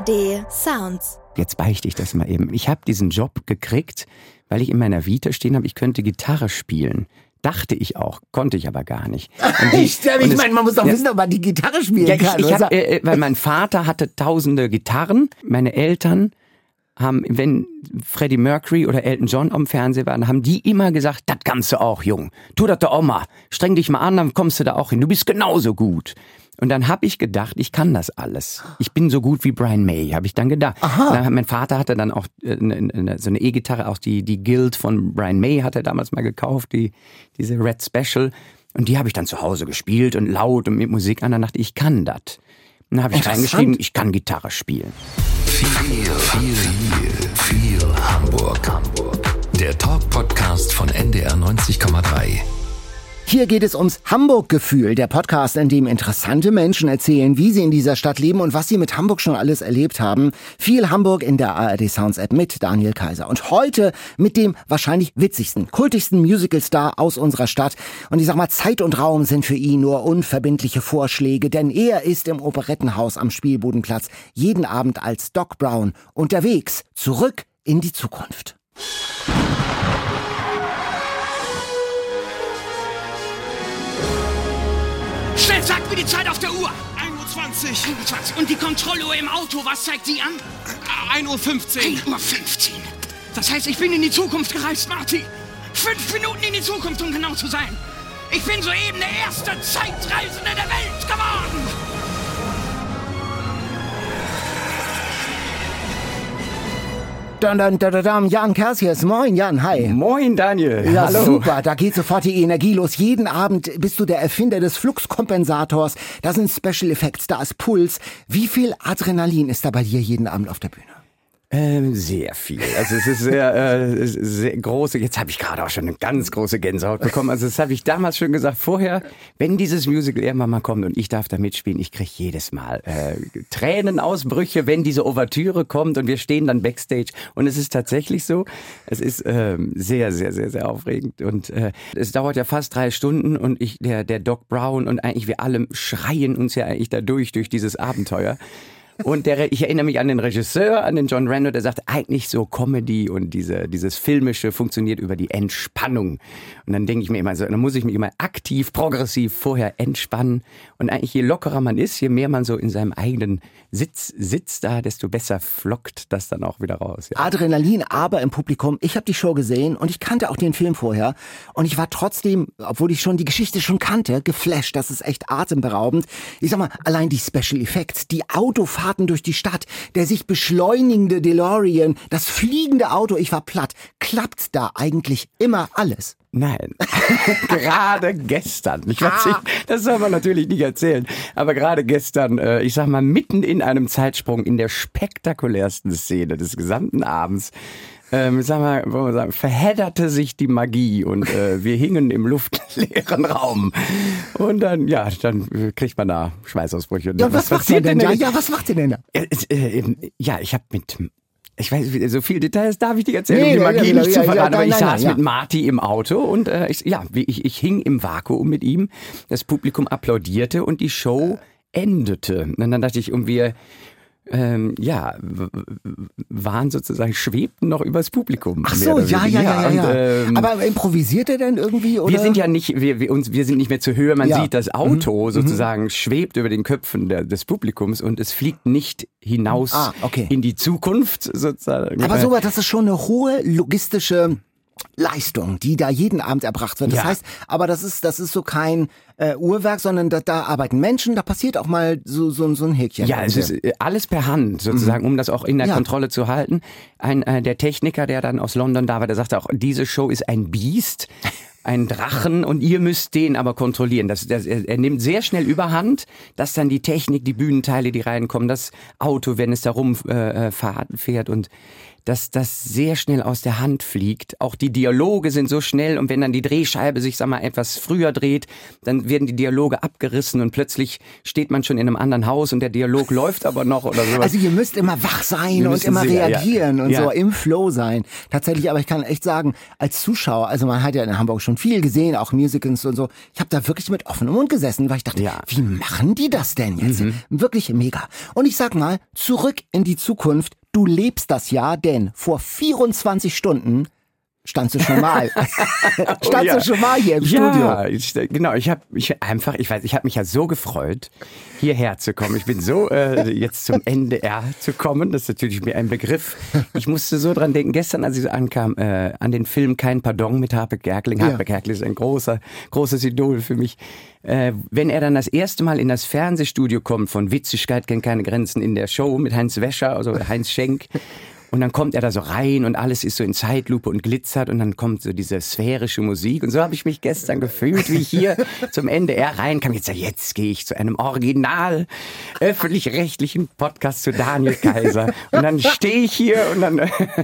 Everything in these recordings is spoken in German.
ARD Sounds. Jetzt beichte ich das mal eben. Ich habe diesen Job gekriegt, weil ich in meiner Vita stehen habe, ich könnte Gitarre spielen. Dachte ich auch, konnte ich aber gar nicht. Ich meine, man muss doch wissen, ob man die Gitarre spielen kann. Weil mein Vater hatte tausende Gitarren. Meine Eltern haben, wenn Freddie Mercury oder Elton John am Fernsehen waren, haben die immer gesagt, das kannst du auch, Jung. Tu das doch auch mal. Streng dich mal an, dann kommst du da auch hin. Du bist genauso gut. Und dann habe ich gedacht, ich kann das alles. Ich bin so gut wie Brian May, habe ich dann gedacht. Mein Vater hatte dann auch so eine E-Gitarre, auch die Guild von Brian May hat er damals mal gekauft, diese Red Special. Und die habe ich dann zu Hause gespielt und laut und mit Musik an. Dann dachte ich kann das. Und dann habe ich reingeschrieben, ich kann Gitarre spielen. Viel Hamburg. Der Talk-Podcast von NDR 90,3. Hier geht es ums Hamburg-Gefühl, der Podcast, in dem interessante Menschen erzählen, wie sie in dieser Stadt leben und was sie mit Hamburg schon alles erlebt haben. Viel Hamburg in der ARD Sounds App mit Daniel Kaiser. Und heute mit dem wahrscheinlich witzigsten, kultigsten Musicalstar aus unserer Stadt. Und ich sag mal, Zeit und Raum sind für ihn nur unverbindliche Vorschläge, denn er ist im Operettenhaus am Spielbodenplatz jeden Abend als Doc Brown unterwegs, zurück in die Zukunft. Schnell, sag mir die Zeit auf der Uhr. 1:20 Uhr. Und die Kontrolluhr im Auto, was zeigt die an? 1:15 Uhr. 1:15 Uhr. Das heißt, ich bin in die Zukunft gereist, Marty. 5 Minuten in die Zukunft, um genau zu sein. Ich bin soeben der erste Zeitreisende der Welt geworden. Jan Kersius, moin Jan, hi. Moin Daniel, ja, hallo. Super, da geht sofort die Energie los. Jeden Abend bist du der Erfinder des Fluxkompensators. Da sind Special Effects, da ist Puls. Wie viel Adrenalin ist da bei dir jeden Abend auf der Bühne? Sehr viel. Also es ist sehr große, jetzt habe ich gerade auch schon eine ganz große Gänsehaut bekommen. Also das habe ich damals schon gesagt, vorher, wenn dieses Musical irgendwann mal kommt und ich darf da mitspielen, ich kriege jedes Mal Tränenausbrüche, wenn diese Ouvertüre kommt und wir stehen dann Backstage. Und es ist tatsächlich so, es ist sehr, sehr, sehr, sehr aufregend. Und es dauert ja fast 3 Stunden und der Doc Brown und eigentlich wir alle schreien uns ja eigentlich durch dieses Abenteuer. Und ich erinnere mich an den Regisseur, an den John Rando, der sagt, eigentlich so Comedy und dieses Filmische funktioniert über die Entspannung. Und dann denke ich mir immer so, dann muss ich mich immer aktiv, progressiv vorher entspannen. Und eigentlich je lockerer man ist, je mehr man so in seinem eigenen Sitz da, desto besser flockt das dann auch wieder raus. Ja. Adrenalin, aber im Publikum. Ich habe die Show gesehen und ich kannte auch den Film vorher. Und ich war trotzdem, obwohl ich schon die Geschichte schon kannte, geflasht. Das ist echt atemberaubend. Ich sag mal, allein die Special Effects, die Autofahrten durch die Stadt, der sich beschleunigende DeLorean, das fliegende Auto, ich war platt. Klappt da eigentlich immer alles? Nein, gerade gestern, das soll man natürlich nicht erzählen, aber gerade gestern, ich sag mal, mitten in einem Zeitsprung in der spektakulärsten Szene des gesamten Abends, verhedderte sich die Magie und wir hingen im luftleeren Raum. Und dann kriegt man da Schweißausbrüche. Ja, was macht ihr denn da? Was macht ihr denn da? Ich weiß, so viele Details darf ich nicht erzählen, um die Magie nicht zu verraten, aber ich saß mit Marty im Auto und ich hing im Vakuum mit ihm, das Publikum applaudierte und die Show endete. Und dann dachte ich, waren sozusagen, schwebten noch übers Publikum. Ach so, ja. Und, aber improvisiert er denn irgendwie? Oder? Wir sind ja nicht, wir sind nicht mehr zur Höhe. Man sieht, das Auto sozusagen schwebt über den Köpfen des Publikums und es fliegt nicht hinaus in die Zukunft sozusagen. Aber sowas, das ist schon eine hohe logistische Leistung, die da jeden Abend erbracht wird. Das heißt, aber das ist so kein Uhrwerk, sondern da arbeiten Menschen, da passiert auch mal so ein Häkchen. Ja, es ist alles per Hand sozusagen, um das auch in der Kontrolle zu halten. Der Techniker, der dann aus London da war, der sagte auch, diese Show ist ein Biest, ein Drachen und ihr müsst den aber kontrollieren. Er nimmt sehr schnell überhand, dass dann die Technik, die Bühnenteile, die reinkommen, das Auto, wenn es da rumfährt und dass das sehr schnell aus der Hand fliegt. Auch die Dialoge sind so schnell und wenn dann die Drehscheibe sich, sag mal, etwas früher dreht, dann werden die Dialoge abgerissen und plötzlich steht man schon in einem anderen Haus und der Dialog läuft aber noch oder sowas. Also ihr müsst immer wach sein und immer reagieren und so im Flow sein. Tatsächlich, aber ich kann echt sagen, als Zuschauer, also man hat ja in Hamburg schon viel gesehen, auch Musicals und so, ich habe da wirklich mit offenem Mund gesessen, weil ich dachte, wie machen die das denn jetzt? Wirklich mega. Und ich sag mal, zurück in die Zukunft. Du lebst das Jahr, denn vor 24 Stunden standst du schon mal. Du schon mal hier im Studio. Ja, genau. Ich habe mich ja so gefreut, hierher zu kommen. Ich bin so jetzt zum NDR zu kommen. Das ist natürlich mir ein Begriff. Ich musste so dran denken, gestern, als ich so ankam, an den Film Kein Pardon mit Harpe Kerkeling. Harpe Kerkeling ist ein großes Idol für mich. Wenn er dann das erste Mal in das Fernsehstudio kommt von Witzigkeit kennt keine Grenzen in der Show mit Heinz Wäscher, also Heinz Schenk. Und dann kommt er da so rein und alles ist so in Zeitlupe und glitzert und dann kommt so diese sphärische Musik. Und so habe ich mich gestern gefühlt, wie ich hier zum NDR reinkam. Jetzt gehe ich zu einem original öffentlich-rechtlichen Podcast zu Daniel Kaiser. Und dann stehe ich hier und dann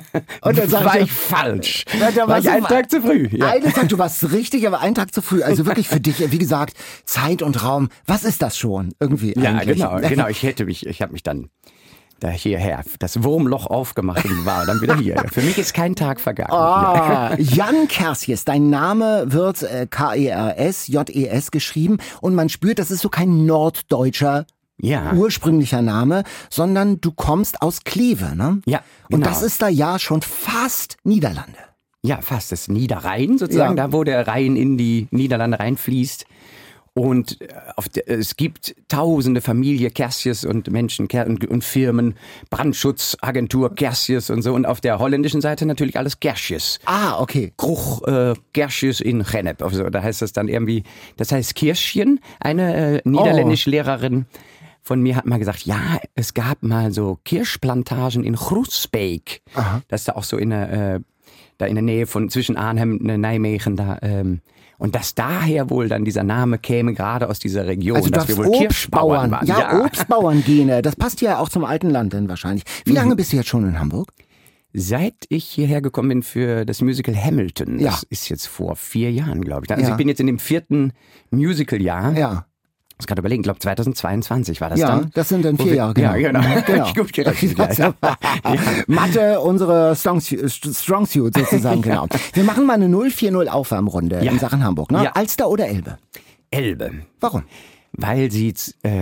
war ich falsch. War ich einen Tag zu früh. Ja. Einen Tag, du warst richtig, aber einen Tag zu früh. Also wirklich für dich, wie gesagt, Zeit und Raum. Was ist das schon irgendwie eigentlich? Ja, genau. Ich habe mich dann da hierher, das Wurmloch aufgemacht und war dann wieder hier. Für mich ist kein Tag vergangen. Jan Kersjes, dein Name wird K-E-R-S-J-E-S geschrieben und man spürt, das ist so kein norddeutscher ursprünglicher Name, sondern du kommst aus Kleve, ne? Ja, genau. Und das ist da ja schon fast Niederlande. Ja, fast das Niederrhein sozusagen, da wo der Rhein in die Niederlande reinfließt. Und es gibt tausende Familie Kersjes und Menschen und Firmen, Brandschutzagentur Kersjes und so. Und auf der holländischen Seite natürlich alles Kersjes. Ah, okay. Kroeg Kersjes in Gennep. Also, da heißt das dann irgendwie, das heißt Kirschchen. Eine niederländische Lehrerin von mir hat mal gesagt, ja, es gab mal so Kirschplantagen in Groesbeek. Das ist da auch so da in der Nähe von zwischen Arnhem und Nijmegen da. Und dass daher wohl dann dieser Name käme, gerade aus dieser Region, also dass wir wohl Kirschbauern waren. Ja, Obstbauerngene, das passt ja auch zum alten Land dann wahrscheinlich. Wie lange bist du jetzt schon in Hamburg? Seit ich hierher gekommen bin für das Musical Hamilton. Das ist jetzt vor 4 Jahren, glaube ich. Also ich bin jetzt in dem 4. Musical-Jahr. Ja. Ich muss gerade überlegen, ich glaube 2022 war das dann. Ja, das sind dann 4 Jahre, genau. Ja, genau. Gut gerechnet. Mathe, unsere Strong Suit sozusagen, genau. Wir machen mal eine 040 Aufwärmrunde in Sachen Hamburg, ne? Ja. Alster oder Elbe? Elbe. Warum? Weil sie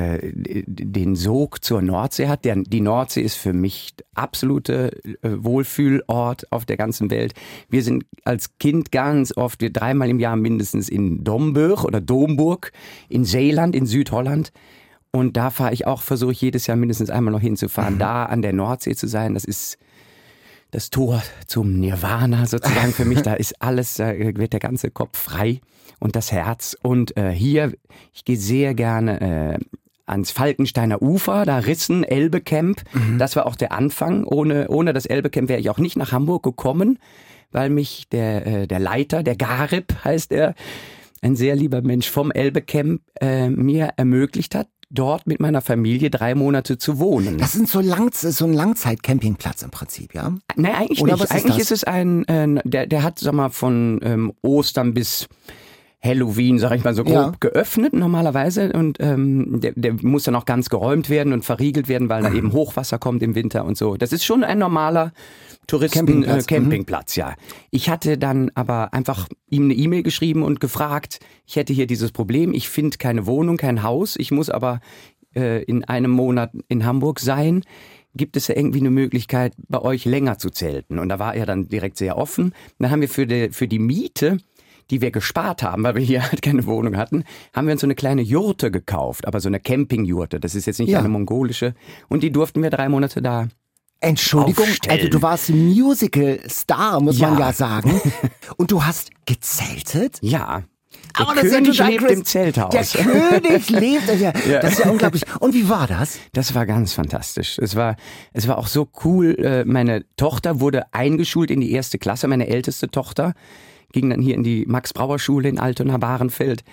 den Sog zur Nordsee hat. Die Nordsee ist für mich absolute Wohlfühlort auf der ganzen Welt. Wir sind als Kind ganz oft, 3-mal im Jahr mindestens in Domburg oder Domburg, in Zeeland, in Südholland. Und da versuche ich jedes Jahr mindestens einmal noch hinzufahren. Da an der Nordsee zu sein, das ist das Tor zum Nirvana sozusagen für mich. Da ist alles, da wird der ganze Kopf frei und das Herz. Und hier, ich gehe sehr gerne ans Falkensteiner Ufer, da Rissen, Elbe-Camp. Das war auch der Anfang. Ohne das Elbe-Camp wäre ich auch nicht nach Hamburg gekommen, weil mich der Leiter, der Garib heißt er, ein sehr lieber Mensch vom Elbe-Camp, mir ermöglicht hat, dort mit meiner Familie 3 Monate zu wohnen. Das ist so ein Langzeit-Campingplatz im Prinzip, ja? Nein, eigentlich oder nicht. Eigentlich ist es der hat, sag mal, von Ostern bis Halloween, sag ich mal so grob, geöffnet normalerweise und der muss dann auch ganz geräumt werden und verriegelt werden, weil da eben Hochwasser kommt im Winter und so. Das ist schon ein normaler Campingplatz, ja. Ich hatte dann aber einfach ihm eine E-Mail geschrieben und gefragt, ich hätte hier dieses Problem, ich finde keine Wohnung, kein Haus, ich muss aber in einem Monat in Hamburg sein. Gibt es ja irgendwie eine Möglichkeit, bei euch länger zu zelten? Und da war er dann direkt sehr offen. Dann haben wir für die Miete, die wir gespart haben, weil wir hier halt keine Wohnung hatten, haben wir uns so eine kleine Jurte gekauft, aber so eine Campingjurte. Das ist jetzt nicht eine mongolische. Und die durften wir 3 Monate da Entschuldigung, aufstellen. also du warst Musical-Star, muss man ja sagen. Und du hast gezeltet? Ja. Aber der König lebt im Zelthaus. Der König lebt, das ist ja unglaublich. Und wie war das? Das war ganz fantastisch. Es war auch so cool. Meine Tochter wurde eingeschult in die 1. Klasse, meine älteste Tochter ging dann hier in die Max-Brauer-Schule in Altona-Bahrenfeld.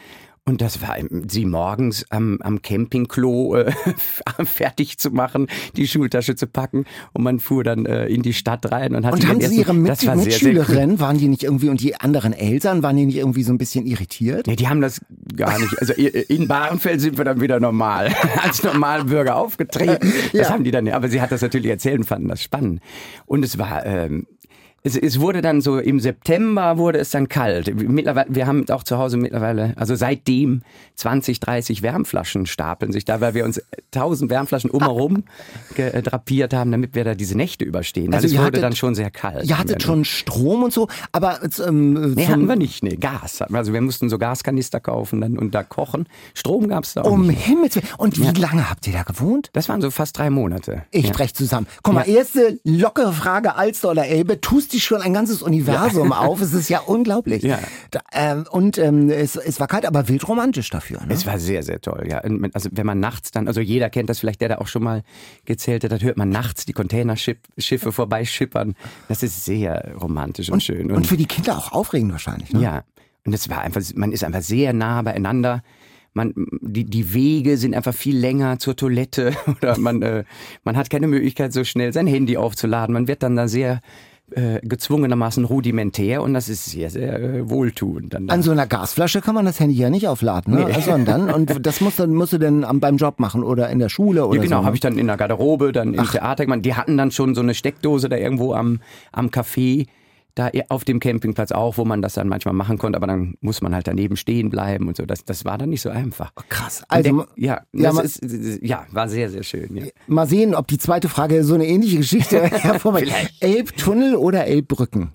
Und das war sie morgens am Campingklo fertig zu machen, die Schultasche zu packen und man fuhr dann in die Stadt rein. Und haben Sie Ihre Mitschülerinnen, waren die nicht irgendwie, und die anderen Eltern, waren die nicht irgendwie so ein bisschen irritiert? Nee, die haben das gar nicht. Also in Bahrenfeld sind wir dann wieder normal, als Normalbürger aufgetreten. Das haben die dann, aber sie hat das natürlich erzählt und fanden das spannend. Und es war... Es wurde dann so, im September wurde es dann kalt. Mittlerweile, wir haben auch zu Hause mittlerweile, also seitdem 20, 30 Wärmflaschen stapeln sich da, weil wir uns 1000 Wärmflaschen umherum drapiert haben, damit wir da diese Nächte überstehen. Also es wurde dann schon sehr kalt. Ihr hattet schon Strom und so, aber... nee, hatten wir nicht, nee, Gas. Also wir mussten so Gaskanister kaufen dann und da kochen. Strom gab's da auch nicht. Himmels Willen. Und wie lange habt ihr da gewohnt? Das waren so fast 3 Monate. Ich brech zusammen. Guck mal, erste lockere Frage, Alster oder Elbe, tust die schon ein ganzes Universum auf. Es ist ja unglaublich. Ja. Es war kalt, aber wild romantisch dafür. Ne? Es war sehr, sehr toll. Ja. Also wenn man nachts dann, also jeder kennt das vielleicht, der da auch schon mal gezählt hat, dann hört man nachts die Containerschiffe vorbeischippern. Das ist sehr romantisch und schön. Und für die Kinder auch aufregend wahrscheinlich. Ne? Ja. Und es war einfach, man ist einfach sehr nah beieinander. Die Wege sind einfach viel länger zur Toilette oder man hat keine Möglichkeit, so schnell sein Handy aufzuladen. Man wird dann da sehr gezwungenermaßen rudimentär und das ist sehr, sehr wohltuend. An so einer Gasflasche kann man das Handy ja nicht aufladen, ne? Nee. Sondern, und das musst du dann beim Job machen oder in der Schule oder so. Ja, genau, ne? habe ich dann in der Garderobe, dann im Theater gemacht. Die hatten dann schon so eine Steckdose da irgendwo am Café, da auf dem Campingplatz auch, wo man das dann manchmal machen konnte, aber dann muss man halt daneben stehen bleiben und so. Das war dann nicht so einfach. Oh, krass. Also, war sehr, sehr schön. Ja. Mal sehen, ob die zweite Frage so eine ähnliche Geschichte hervorbringt. Elbtunnel oder Elbbrücken?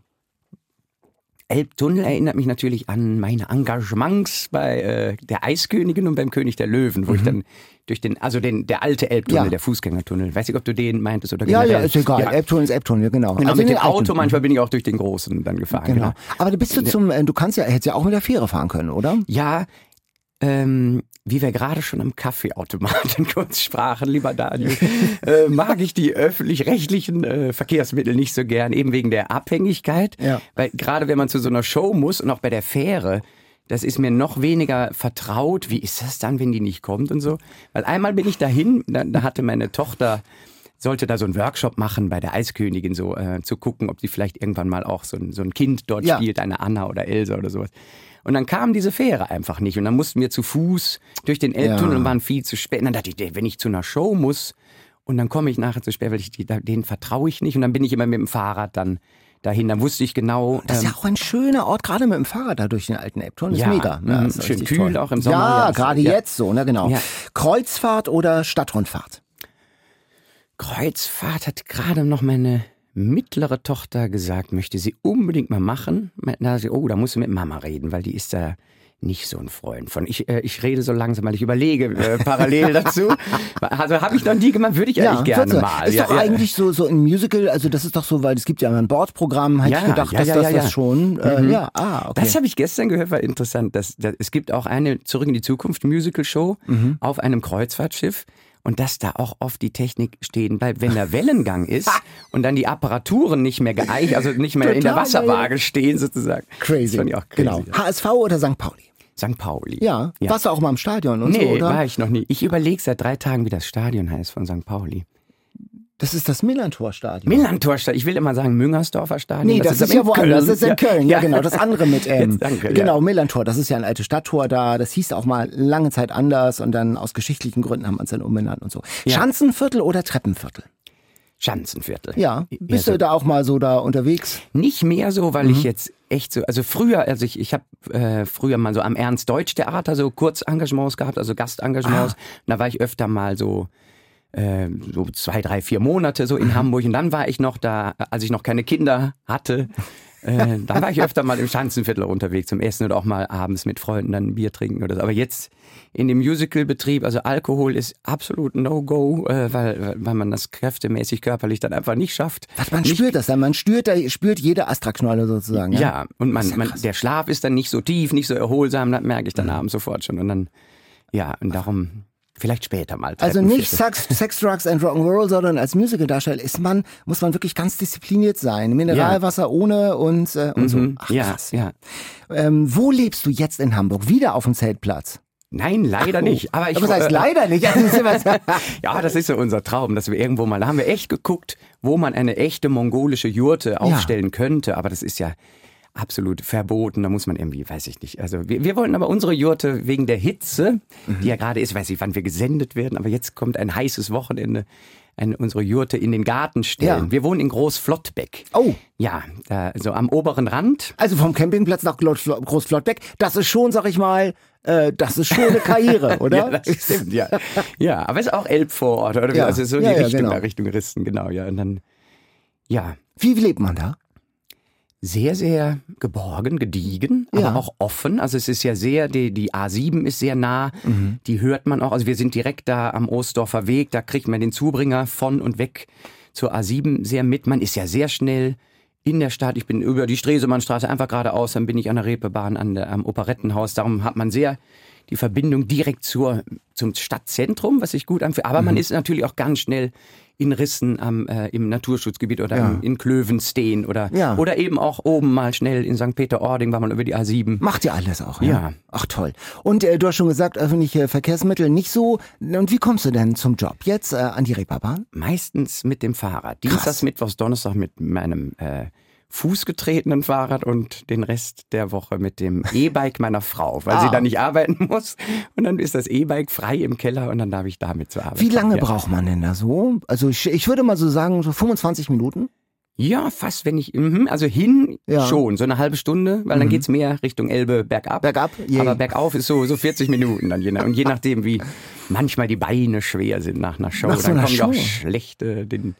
Elbtunnel erinnert mich natürlich an meine Engagements bei der Eiskönigin und beim König der Löwen, wo ich dann durch der alte Elbtunnel, der Fußgängertunnel, weiß nicht, ob du den meintest oder generell. Ja, ist egal. Ja. Elbtunnel ist Elbtunnel, genau. Also mit dem Auto manchmal bin ich auch durch den großen dann gefahren. Genau. Aber bist du hättest ja auch mit der Fähre fahren können, oder? Ja, wie wir gerade schon am Kaffeeautomaten kurz sprachen, lieber Daniel, mag ich die öffentlich-rechtlichen Verkehrsmittel nicht so gern, eben wegen der Abhängigkeit. Ja. Weil gerade wenn man zu so einer Show muss und auch bei der Fähre, das ist mir noch weniger vertraut. Wie ist das dann, wenn die nicht kommt und so? Weil einmal bin ich dahin, da hatte meine Tochter, sollte da so einen Workshop machen bei der Eiskönigin, so zu gucken, ob die vielleicht irgendwann mal auch so ein Kind dort spielt, eine Anna oder Elsa oder sowas. Und dann kam diese Fähre einfach nicht. Und dann mussten wir zu Fuß durch den Elbtunnel und waren viel zu spät. Und dann dachte ich, wenn ich zu einer Show muss und dann komme ich nachher zu spät, weil denen vertraue ich nicht. Und dann bin ich immer mit dem Fahrrad dann dahin. Dann wusste ich genau. Das ist ja auch ein schöner Ort, gerade mit dem Fahrrad da durch den alten Elbtunnel. Das ist mega. Ja, ist schön kühl toll. Auch im Sommer. Ja, gerade jetzt so, ne, genau. Ja. Kreuzfahrt oder Stadtrundfahrt? Kreuzfahrt hat gerade noch meine mittlere Tochter gesagt, möchte sie unbedingt mal machen. Da musst du mit Mama reden, weil die ist da nicht so ein Freund von. Ich rede so langsam, weil ich überlege parallel dazu. Also habe ich noch nie gemacht, würde ich eigentlich gerne mal. Ist doch eigentlich so ein Musical, also das ist doch so, weil es gibt ja ein Bordprogramm, hätte ich gedacht, dass das schon. Okay. Das habe ich gestern gehört, war interessant. Es gibt auch eine Zurück in die Zukunft Musical-Show auf einem Kreuzfahrtschiff. Und dass da auch oft die Technik stehen bleibt, wenn der Wellengang ist und dann die Apparaturen nicht mehr geeicht, also nicht mehr in der Wasserwaage stehen sozusagen. Crazy. Das fand ich auch crazy. Genau. HSV oder St. Pauli? St. Pauli. Ja. Warst du auch mal im Stadion und so, oder? Nee, war ich noch nie. Ich überlege seit 3 Tagen, wie das Stadion heißt von St. Pauli. Das ist das Millantor-Stadion. Millantor-Stadion. Ich will immer sagen Müngersdorfer Stadion. Nee, das ist ja woanders. Das ist in Köln. Ja, genau. Das andere mit M. Danke, genau, Millantor. Das ist ja ein altes Stadttor da. Das hieß auch mal lange Zeit anders und dann aus geschichtlichen Gründen haben wir es dann umbenannt und so. Ja. Schanzenviertel oder Treppenviertel? Schanzenviertel. Ja. Bist du da auch mal so da unterwegs? Nicht mehr so, weil ich jetzt echt so, also früher, ich habe früher mal so am Ernst-Deutsch-Theater so Kurzengagements gehabt, also Gastengagements. Und da war ich öfter mal so 2, 3, 4 Monate so in Hamburg und dann war ich noch da, als ich noch keine Kinder hatte, dann war ich öfter mal im Schanzenviertel unterwegs zum Essen oder auch mal abends mit Freunden dann ein Bier trinken oder so. Aber jetzt in dem Musicalbetrieb, also Alkohol ist absolut No-Go, weil man das kräftemäßig körperlich dann einfach nicht schafft. Man spürt das dann, man spürt jede Astra-Knolle sozusagen. Ja, und der Schlaf ist dann nicht so tief, nicht so erholsam, das merke ich dann abends sofort schon und dann, und darum... Vielleicht später mal. Also nicht Sex, Drugs and Rock'n'Roll, sondern als Musicaldarsteller muss man wirklich ganz diszipliniert sein. Mineralwasser ohne und so. Ach, krass. Ja. Wo lebst du jetzt in Hamburg? Wieder auf dem Zeltplatz? Nein, leider nicht. Aber was heißt leider nicht? Ja, das ist so unser Traum, dass wir irgendwo mal, da haben wir echt geguckt, wo man eine echte mongolische Jurte aufstellen könnte. Aber das ist ja absolut verboten, da muss man irgendwie, weiß ich nicht. Also wir wollten aber unsere Jurte wegen der Hitze, die ja gerade ist, weiß ich, wann wir gesendet werden, aber jetzt kommt ein heißes Wochenende, unsere Jurte in den Garten stellen. Ja. Wir wohnen in Großflottbeck. Oh. Ja, da, so am oberen Rand. Also vom Campingplatz nach Großflottbeck, das ist schon, sag ich mal, das ist schon eine Karriere, oder? Ja, das stimmt, ja. Ja, aber es ist auch Elbvorort, oder? Ja. Also so die Richtung, genau. Richtung Risten, genau, ja. Und dann, ja. Wie lebt man da? Sehr, sehr geborgen, gediegen, aber auch offen. Also es ist ja sehr, die A7 ist sehr nah, die hört man auch. Also wir sind direkt da am Oostdorfer Weg, da kriegt man den Zubringer von und weg zur A7 sehr mit. Man ist ja sehr schnell in der Stadt. Ich bin über die Stresemannstraße einfach geradeaus, dann bin ich an der Reeperbahn am Operettenhaus. Darum hat man sehr die Verbindung direkt zum Stadtzentrum, was sich gut anfühlt. Aber man ist natürlich auch ganz schnell in Rissen im Naturschutzgebiet oder in Klövenstein oder eben auch oben mal schnell in St. Peter-Ording, war man über die A7. Macht ihr alles auch, ja? Ach toll. Und du hast schon gesagt, öffentliche Verkehrsmittel nicht so. Und wie kommst du denn zum Job jetzt an die Reeperbahn? Meistens mit dem Fahrrad. Dienstags, Mittwochs, Donnerstag mit meinem fußgetretenen Fahrrad und den Rest der Woche mit dem E-Bike meiner Frau, weil sie da nicht arbeiten muss. Und dann ist das E-Bike frei im Keller und dann darf ich damit zur Arbeit. Wie lange braucht man denn da so? Also ich würde mal so sagen, so 25 Minuten? Ja, fast, wenn ich, also hin schon, so eine halbe Stunde, weil dann geht's mehr Richtung Elbe bergab. Bergab? Aber bergauf ist so 40 Minuten dann. Und je nachdem, wie manchmal die Beine schwer sind nach einer Show, dann kommen die auch schlecht den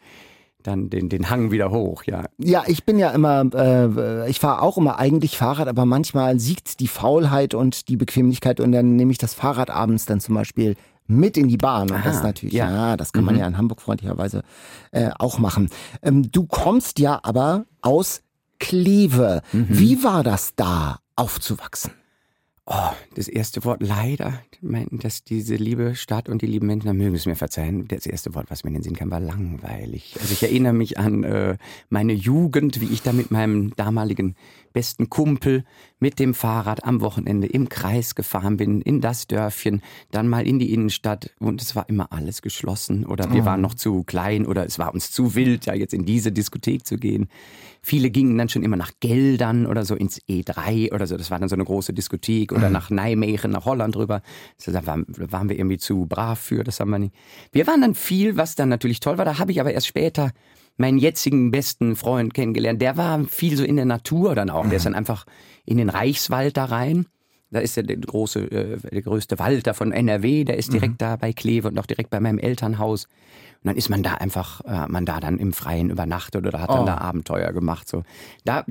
Hang wieder hoch, ja. Ja, ich bin ja immer, ich fahre auch immer eigentlich Fahrrad, aber manchmal siegt die Faulheit und die Bequemlichkeit und dann nehme ich das Fahrrad abends dann zum Beispiel mit in die Bahn. Und das natürlich, das kann man ja in Hamburg freundlicherweise auch machen. Du kommst ja aber aus Kleve. Wie war das da aufzuwachsen? Oh, das erste Wort leider, dass diese liebe Stadt und die lieben Menschen, da mögen es mir verzeihen, das erste Wort, was mir in den Sinn kam, war langweilig. Also ich erinnere mich an meine Jugend, wie ich da mit meinem damaligen besten Kumpel mit dem Fahrrad am Wochenende im Kreis gefahren bin, in das Dörfchen, dann mal in die Innenstadt und es war immer alles geschlossen oder wir waren noch zu klein oder es war uns zu wild, ja jetzt in diese Diskothek zu gehen. Viele gingen dann schon immer nach Geldern oder so ins E3 oder so, das war dann so eine große Diskothek oder nach Nijmegen, nach Holland rüber. Da waren wir irgendwie zu brav für, das haben wir nicht. Wir waren dann viel, was dann natürlich toll war, da habe ich aber erst später meinen jetzigen besten Freund kennengelernt, der war viel so in der Natur dann auch. Der ist dann einfach in den Reichswald da rein. Da ist der größte Wald da von NRW, der ist direkt da bei Kleve und auch direkt bei meinem Elternhaus. Und dann ist man da einfach, man da dann im Freien übernachtet oder hat dann da Abenteuer gemacht. So. Da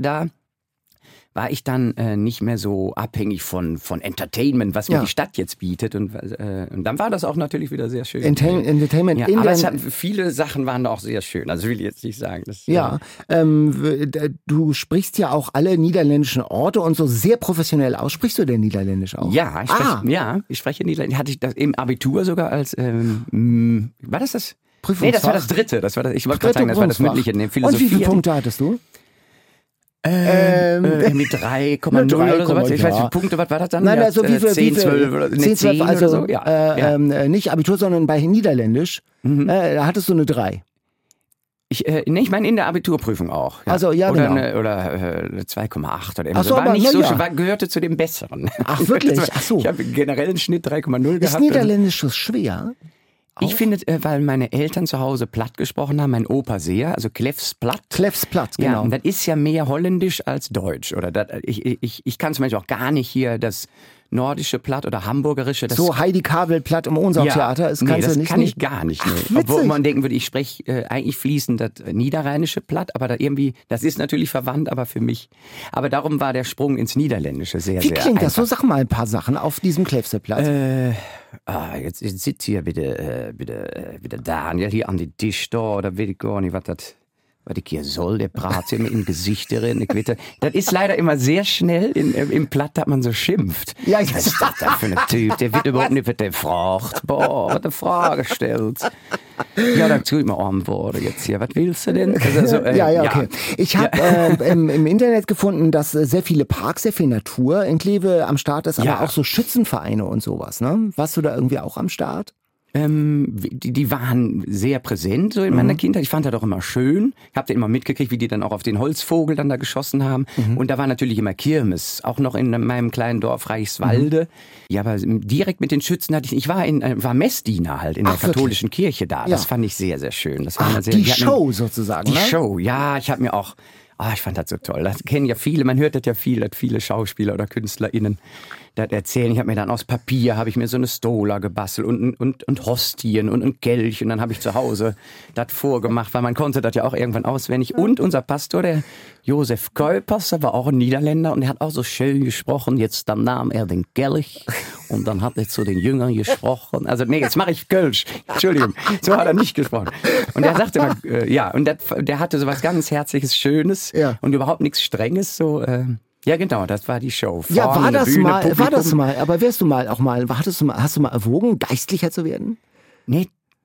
war ich dann nicht mehr so abhängig von Entertainment, was mir die Stadt jetzt bietet. Und dann war das auch natürlich wieder sehr schön. Entertainment ja, aber viele Sachen waren auch sehr schön. Also will ich jetzt nicht sagen. Du sprichst ja auch alle niederländischen Orte und so sehr professionell aus. Sprichst du denn Niederländisch auch? Ja, ich spreche Niederländisch. Hatte ich das im Abitur sogar als, war das? Nee, das war das dritte. Ich wollte gerade sagen, das war das mündliche. Philosophie. Und wie viele Punkte hattest du? Mit 3,0 oder sowas. Ich weiß nicht, Punkte, was war das dann? Nein, also wie viel? 10, 12 oder 10, 12, also, oder so. Ja. Nicht Abitur, sondern bei Niederländisch. Da hattest du eine 3. Ich meine in der Abiturprüfung auch. Ja. Also, ja, oder genau. Oder 2,8 oder irgendwas. So, war aber, nicht so, gehörte zu den Besseren. Ach, wirklich? Ach so. Ich habe generell einen Schnitt 3,0 gehabt. Ist Niederländisch schwer? Ich finde, weil meine Eltern zu Hause platt gesprochen haben, mein Opa sehr, also Klefs platt. Klefs platt, genau. Ja, und das ist ja mehr holländisch als deutsch. Oder ich kann zum Beispiel auch gar nicht hier das nordische Platt oder hamburgerische. Das so Heidi Kabel platt im Ohnsorg-Theater. Das kann ich gar nicht. Ach, obwohl man denken würde, ich spreche eigentlich fließend das niederrheinische Platt, aber da irgendwie, das ist natürlich verwandt, aber für mich. Aber darum war der Sprung ins Niederländische sehr, sehr Wie klingt einfach. das? So sag mal ein paar Sachen auf diesem Klefse Platt. Jetzt sitzt hier bitte Daniel hier an die Tisch da, oder weiß ich gar nicht, was das was ich hier soll, der Brat mir in Gesicht drin. Das ist leider immer sehr schnell im Platt, dass man so schimpft. Ja, was ist das denn für ein Typ? Der wird überhaupt nicht, was der fragt. Boah, was eine Frage stellt. Ja, dann tue ich mir Antworten jetzt hier. Was willst du denn? Also, ja, okay. Ich habe im Internet gefunden, dass sehr viele Parks, sehr viel Natur in Kleve am Start ist, aber auch so Schützenvereine und sowas. Ne? Warst du da irgendwie auch am Start? Die waren sehr präsent so in meiner Kindheit. Ich fand das auch immer schön. Ich habe immer mitgekriegt, wie die dann auch auf den Holzvogel dann da geschossen haben. Und da war natürlich immer Kirmes, auch noch in meinem kleinen Dorf Reichswalde. Ja, aber direkt mit den Schützen hatte ich war Messdiener halt in der katholischen Kirche da. Das fand ich sehr, sehr schön. Das war die Show sozusagen, Die Show, ja. Ich habe mir auch, ich fand das so toll. Das kennen ja viele, man hört das ja viel, dass viele Schauspieler oder KünstlerInnen das erzählen. Ich habe mir dann aus Papier, habe ich mir so eine Stola gebastelt und Hostien und ein Kelch und dann habe ich zu Hause das vorgemacht, weil man konnte das ja auch irgendwann auswendig. Und unser Pastor, der Josef Kuipers, der war auch ein Niederländer und der hat auch so schön gesprochen. Jetzt dann nahm er den Kelch und dann hat er zu den Jüngern gesprochen. Also nee, jetzt mache ich Kölsch. Entschuldigung, so hat er nicht gesprochen. Und er sagte immer, und der hatte so was ganz Herzliches, Schönes und überhaupt nichts Strenges, so. Ja, genau, das war die Show. Vorne, ja, war das mal, aber hast du mal, hast du mal erwogen, Geistlicher zu werden? Nee,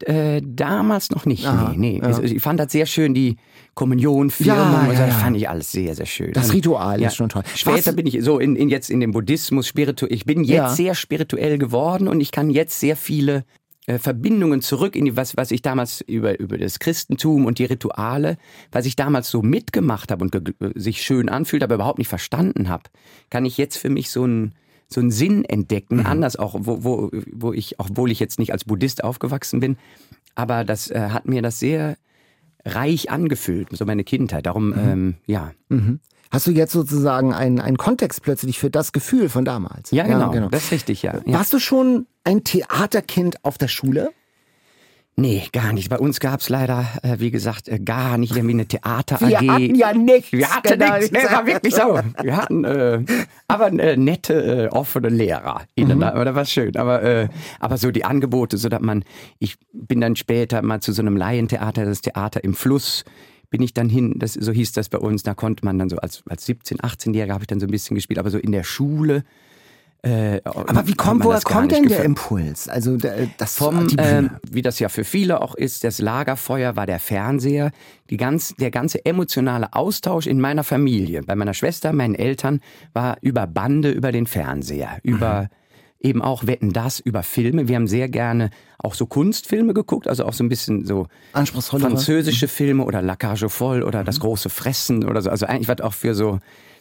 damals noch nicht. Aha, nee. Ja. Ich fand das sehr schön, die Kommunionfirmen, das fand ich alles sehr, sehr schön. Das Ritual ist schon toll. Später bin ich so jetzt in dem Buddhismus ich bin jetzt sehr spirituell geworden und ich kann jetzt sehr viele Verbindungen zurück in die, was ich damals über das Christentum und die Rituale, was ich damals so mitgemacht habe und sich schön anfühlt, aber überhaupt nicht verstanden habe, kann ich jetzt für mich so einen Sinn entdecken, anders auch, wo ich, obwohl ich jetzt nicht als Buddhist aufgewachsen bin, aber das hat mir das sehr reich angefüllt, so meine Kindheit, darum, Hast du jetzt sozusagen einen Kontext plötzlich für das Gefühl von damals? Ja, genau. Das ist richtig, ja. Warst du schon ein Theaterkind auf der Schule? Nee, gar nicht. Bei uns gab's leider, wie gesagt, gar nicht irgendwie eine Theater-AG. Wir hatten ja nichts. Wir hatten nichts. Nee, war wirklich so. Wir hatten aber nette, offene LehrerInnen. Aber das war schön. Aber so die Angebote, so dass ich bin dann später mal zu so einem Laientheater, das Theater im Fluss, bin ich dann hin, so hieß das bei uns, da konnte man dann so als 17-, 18-Jähriger habe ich dann so ein bisschen gespielt, aber so in der Schule. Aber woher kommt denn der Impuls? Also die Bühne. Wie das ja für viele auch ist, das Lagerfeuer war der Fernseher, der ganze emotionale Austausch in meiner Familie, bei meiner Schwester, meinen Eltern, war über Bande, über den Fernseher, über eben auch Wetten, das, über Filme. Wir haben sehr gerne auch so Kunstfilme geguckt, also auch so ein bisschen so französische Filme oder La Cage aux Folles oder Das große Fressen oder so. Also eigentlich was auch für so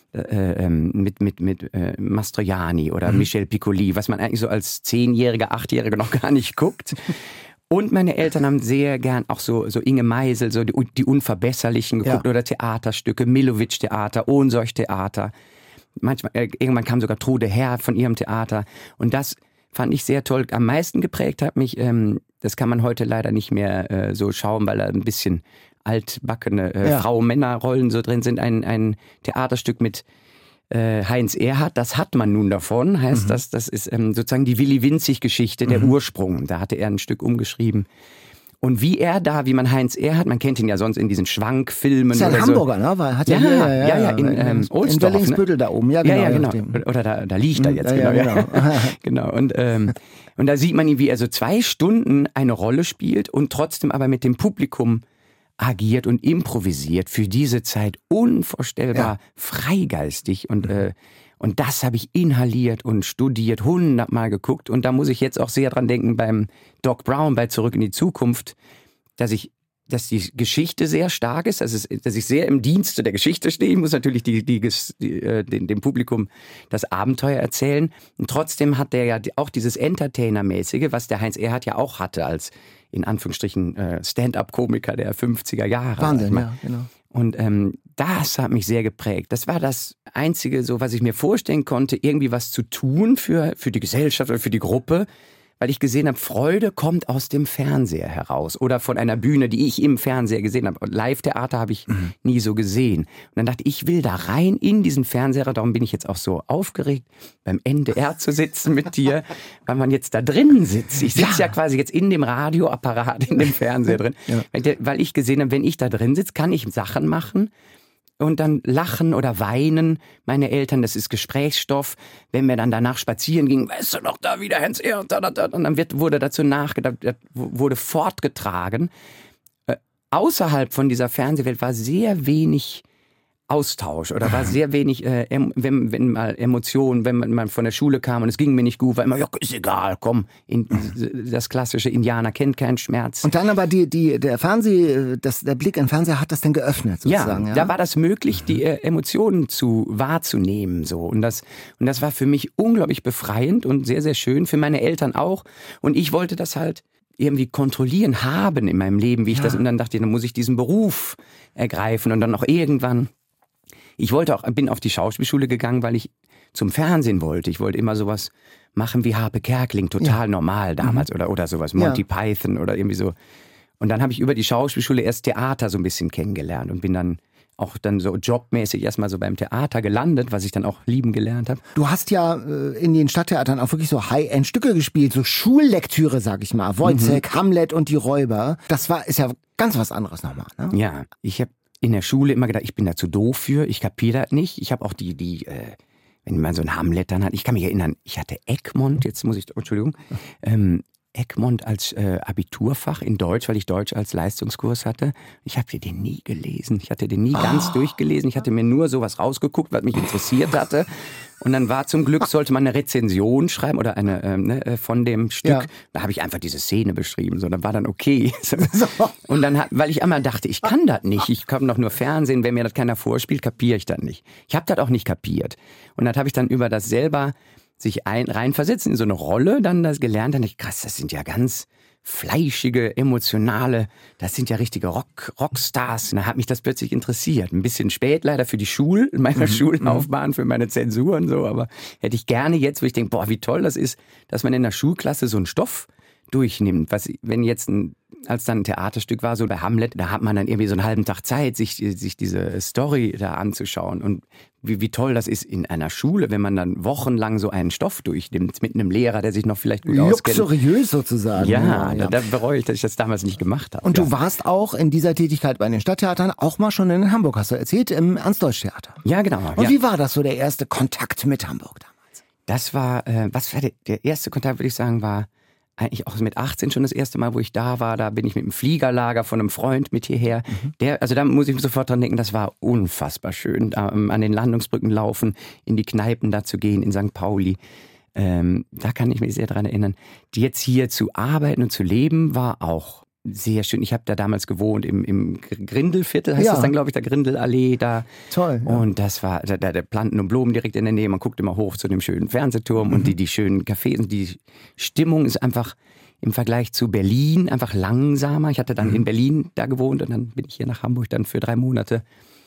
mit Mastroianni oder Michel Piccoli, was man eigentlich so als 10-Jähriger, 8-Jähriger noch gar nicht guckt. Und meine Eltern haben sehr gern auch so Inge Meisel, so die Unverbesserlichen geguckt oder Theaterstücke, Milovic-Theater, Ohnsorg-Theater. Manchmal, irgendwann kam sogar Trude Herr von ihrem Theater. Und das fand ich sehr toll. Am meisten geprägt hat mich, das kann man heute leider nicht mehr so schauen, weil da ein bisschen altbackene Frau-Männer-Rollen so drin sind. Ein Theaterstück mit Heinz Erhardt, das hat man nun davon, heißt das ist sozusagen die Willy-Winzig-Geschichte, der Ursprung. Da hatte er ein Stück umgeschrieben. Und wie man Heinz Erhardt, man kennt ihn ja sonst in diesen Schwankfilmen. Ist ja ein Hamburger, ne? Hat in Ohlsdorf, in Berlingsbüttel da oben, genau. Oder da liegt er jetzt, genau. Genau. Und da sieht man ihn, wie er so 2 Stunden eine Rolle spielt und trotzdem aber mit dem Publikum agiert und improvisiert, für diese Zeit unvorstellbar freigeistig und das habe ich inhaliert und studiert, 100-mal geguckt und da muss ich jetzt auch sehr dran denken beim Doc Brown bei Zurück in die Zukunft, dass die Geschichte sehr stark ist, dass ich sehr im Dienste der Geschichte stehe. Ich muss natürlich dem Publikum das Abenteuer erzählen. Und trotzdem hat der ja auch dieses Entertainer-mäßige, was der Heinz Erhardt ja auch hatte als, in Anführungsstrichen, Stand-up-Komiker der 50er Jahre. Wahnsinn, ja, genau. Und das hat mich sehr geprägt. Das war das Einzige, so was ich mir vorstellen konnte, irgendwie was zu tun für die Gesellschaft oder für die Gruppe, weil ich gesehen habe, Freude kommt aus dem Fernseher heraus oder von einer Bühne, die ich im Fernseher gesehen habe. Live-Theater habe ich nie so gesehen. Und dann dachte ich, will da rein in diesen Fernseher, darum bin ich jetzt auch so aufgeregt, beim NDR zu sitzen mit dir, weil man jetzt da drin sitzt. Ich sitze ja quasi jetzt in dem Radioapparat, in dem Fernseher drin, weil ich gesehen habe, wenn ich da drin sitze, kann ich Sachen machen, und dann lachen oder weinen meine Eltern, das ist Gesprächsstoff. Wenn wir dann danach spazieren gingen, weißt du noch, da wieder Hans Ehr, und dann wurde dazu nachgedacht, wurde fortgetragen. Außerhalb von dieser Fernsehwelt war sehr wenig Austausch oder war sehr wenig, wenn mal Emotionen, wenn man mal von der Schule kam und es ging mir nicht gut, war immer, ja, ist egal, komm, das klassische Indianer kennt keinen Schmerz. Und dann aber der Blick in den Fernseher hat das dann geöffnet, sozusagen. Ja, da war das möglich, die Emotionen wahrzunehmen, so. Und das war für mich unglaublich befreiend und sehr, sehr schön, für meine Eltern auch. Und ich wollte das halt irgendwie kontrollieren haben in meinem Leben, wie ich das, und dann dachte ich, dann muss ich diesen Beruf ergreifen und dann auch irgendwann. Ich bin auf die Schauspielschule gegangen, weil ich zum Fernsehen wollte. Ich wollte immer sowas machen wie Harpe Kerkeling, total normal damals, oder sowas, Monty Python oder irgendwie so. Und dann habe ich über die Schauspielschule erst Theater so ein bisschen kennengelernt und bin dann auch dann so jobmäßig erstmal so beim Theater gelandet, was ich dann auch lieben gelernt habe. Du hast ja in den Stadttheatern auch wirklich so High-End-Stücke gespielt, so Schullektüre, sag ich mal. Wojciech, Hamlet und die Räuber. Ist ja ganz was anderes nochmal, ne? Ja, ich habe in der Schule immer gedacht, ich bin da zu doof für, ich kapiere das nicht. Ich habe auch wenn man so ein Hamlet dann hat, ich kann mich erinnern, ich hatte Egmont, Egmont als Abiturfach in Deutsch, weil ich Deutsch als Leistungskurs hatte. Ich habe den nie gelesen. Ich hatte den nie ganz durchgelesen. Ich hatte mir nur sowas rausgeguckt, was mich interessiert hatte. Und dann war zum Glück, sollte man eine Rezension schreiben oder eine von dem Stück. Ja. Da habe ich einfach diese Szene beschrieben. So, dann war dann okay. So. Und dann, weil ich einmal dachte, ich kann das nicht. Ich kann doch nur Fernsehen. Wenn mir das keiner vorspielt, kapiere ich das nicht. Ich habe das auch nicht kapiert. Und das habe ich dann über das selber sich reinversetzen in so eine Rolle, dann das gelernt, dann ich, krass, das sind ja ganz fleischige, emotionale, das sind ja richtige Rockstars. Und da hat mich das plötzlich interessiert. Ein bisschen spät leider für die meiner Schullaufbahn, für meine Zensur und so, aber hätte ich gerne jetzt, wo ich denke, boah, wie toll das ist, dass man in der Schulklasse so einen Stoff durchnimmt. Wenn jetzt als dann ein Theaterstück war, so bei Hamlet, da hat man dann irgendwie so einen halben Tag Zeit, sich diese Story da anzuschauen. Und wie toll das ist in einer Schule, wenn man dann wochenlang so einen Stoff durchnimmt mit einem Lehrer, der sich noch vielleicht gut auskennt. Luxuriös sozusagen. Ja. Da bereue ich, dass ich das damals nicht gemacht habe. Und du warst auch in dieser Tätigkeit bei den Stadttheatern auch mal schon in Hamburg, hast du erzählt, im Ernst-Deutsch-Theater. Ja, genau. Und wie war das so, der erste Kontakt mit Hamburg damals? Das war, der erste Kontakt, würde ich sagen, war eigentlich auch mit 18 schon das erste Mal, wo ich da war. Da bin ich mit dem Fliegerlager von einem Freund mit hierher. Da muss ich sofort dran denken, das war unfassbar schön. Da, an den Landungsbrücken laufen, in die Kneipen da zu gehen, in St. Pauli. Da kann ich mich sehr dran erinnern. Jetzt hier zu arbeiten und zu leben, war auch sehr schön. Ich habe da damals gewohnt im Grindelviertel, heißt das dann, glaube ich, der Grindelallee da. Toll. Ja. Und das war der Planten und Blumen direkt in der Nähe. Man guckt immer hoch zu dem schönen Fernsehturm und die schönen Cafés. Und die Stimmung ist einfach im Vergleich zu Berlin einfach langsamer. Ich hatte dann in Berlin da gewohnt und dann bin ich hier nach Hamburg dann für 3 Monate.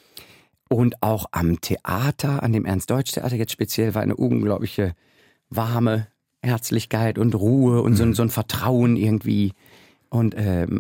Und auch am Theater, an dem Ernst-Deutsch-Theater jetzt speziell, war eine unglaubliche warme Herzlichkeit und Ruhe und so ein Vertrauen irgendwie. Und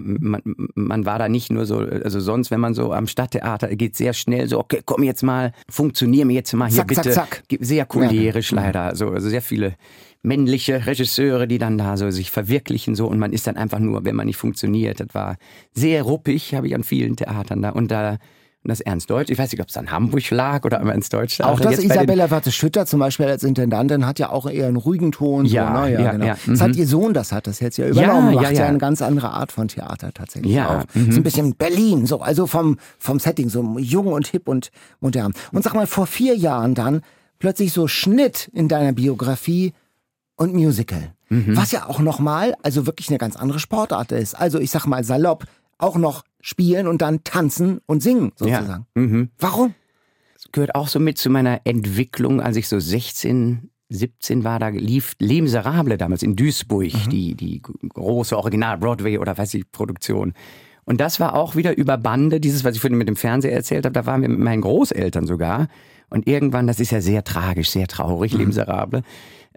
man war da nicht nur so, also sonst, wenn man so am Stadttheater geht sehr schnell so, okay, komm jetzt mal, funktionier mir jetzt mal hier zack, bitte. Zack. Sehr cholerisch leider, also sehr viele männliche Regisseure, die dann da so sich verwirklichen so und man ist dann einfach nur, wenn man nicht funktioniert. Das war sehr ruppig, habe ich an vielen Theatern da und das Ernst-Deutsch, ich weiß nicht, ob es an Hamburg lag oder am Ernst-Deutsch. Auch das Isabella Warte-Schütter zum Beispiel als Intendantin hat ja auch eher einen ruhigen Ton. Ja, so, genau. Ja. Das hat ihr Sohn, das jetzt ja übernommen, macht ja eine ganz andere Art von Theater tatsächlich auch. So ein bisschen Berlin, so, also vom Setting, so jung und hip und modern. Und sag mal, vor 4 Jahren dann plötzlich so Schnitt in deiner Biografie und Musical. Was ja auch nochmal, also wirklich eine ganz andere Sportart ist. Also ich sag mal salopp, auch noch spielen und dann tanzen und singen sozusagen. Ja. Warum? Das gehört auch so mit zu meiner Entwicklung, als ich so 16, 17 war, da lief Les Miserables damals in Duisburg, die große Original-Broadway oder weiß ich, Produktion. Und das war auch wieder über Bande, dieses, was ich vorhin mit dem Fernseher erzählt habe, da waren wir mit meinen Großeltern sogar. Und irgendwann, das ist ja sehr tragisch, sehr traurig, Les Miserables.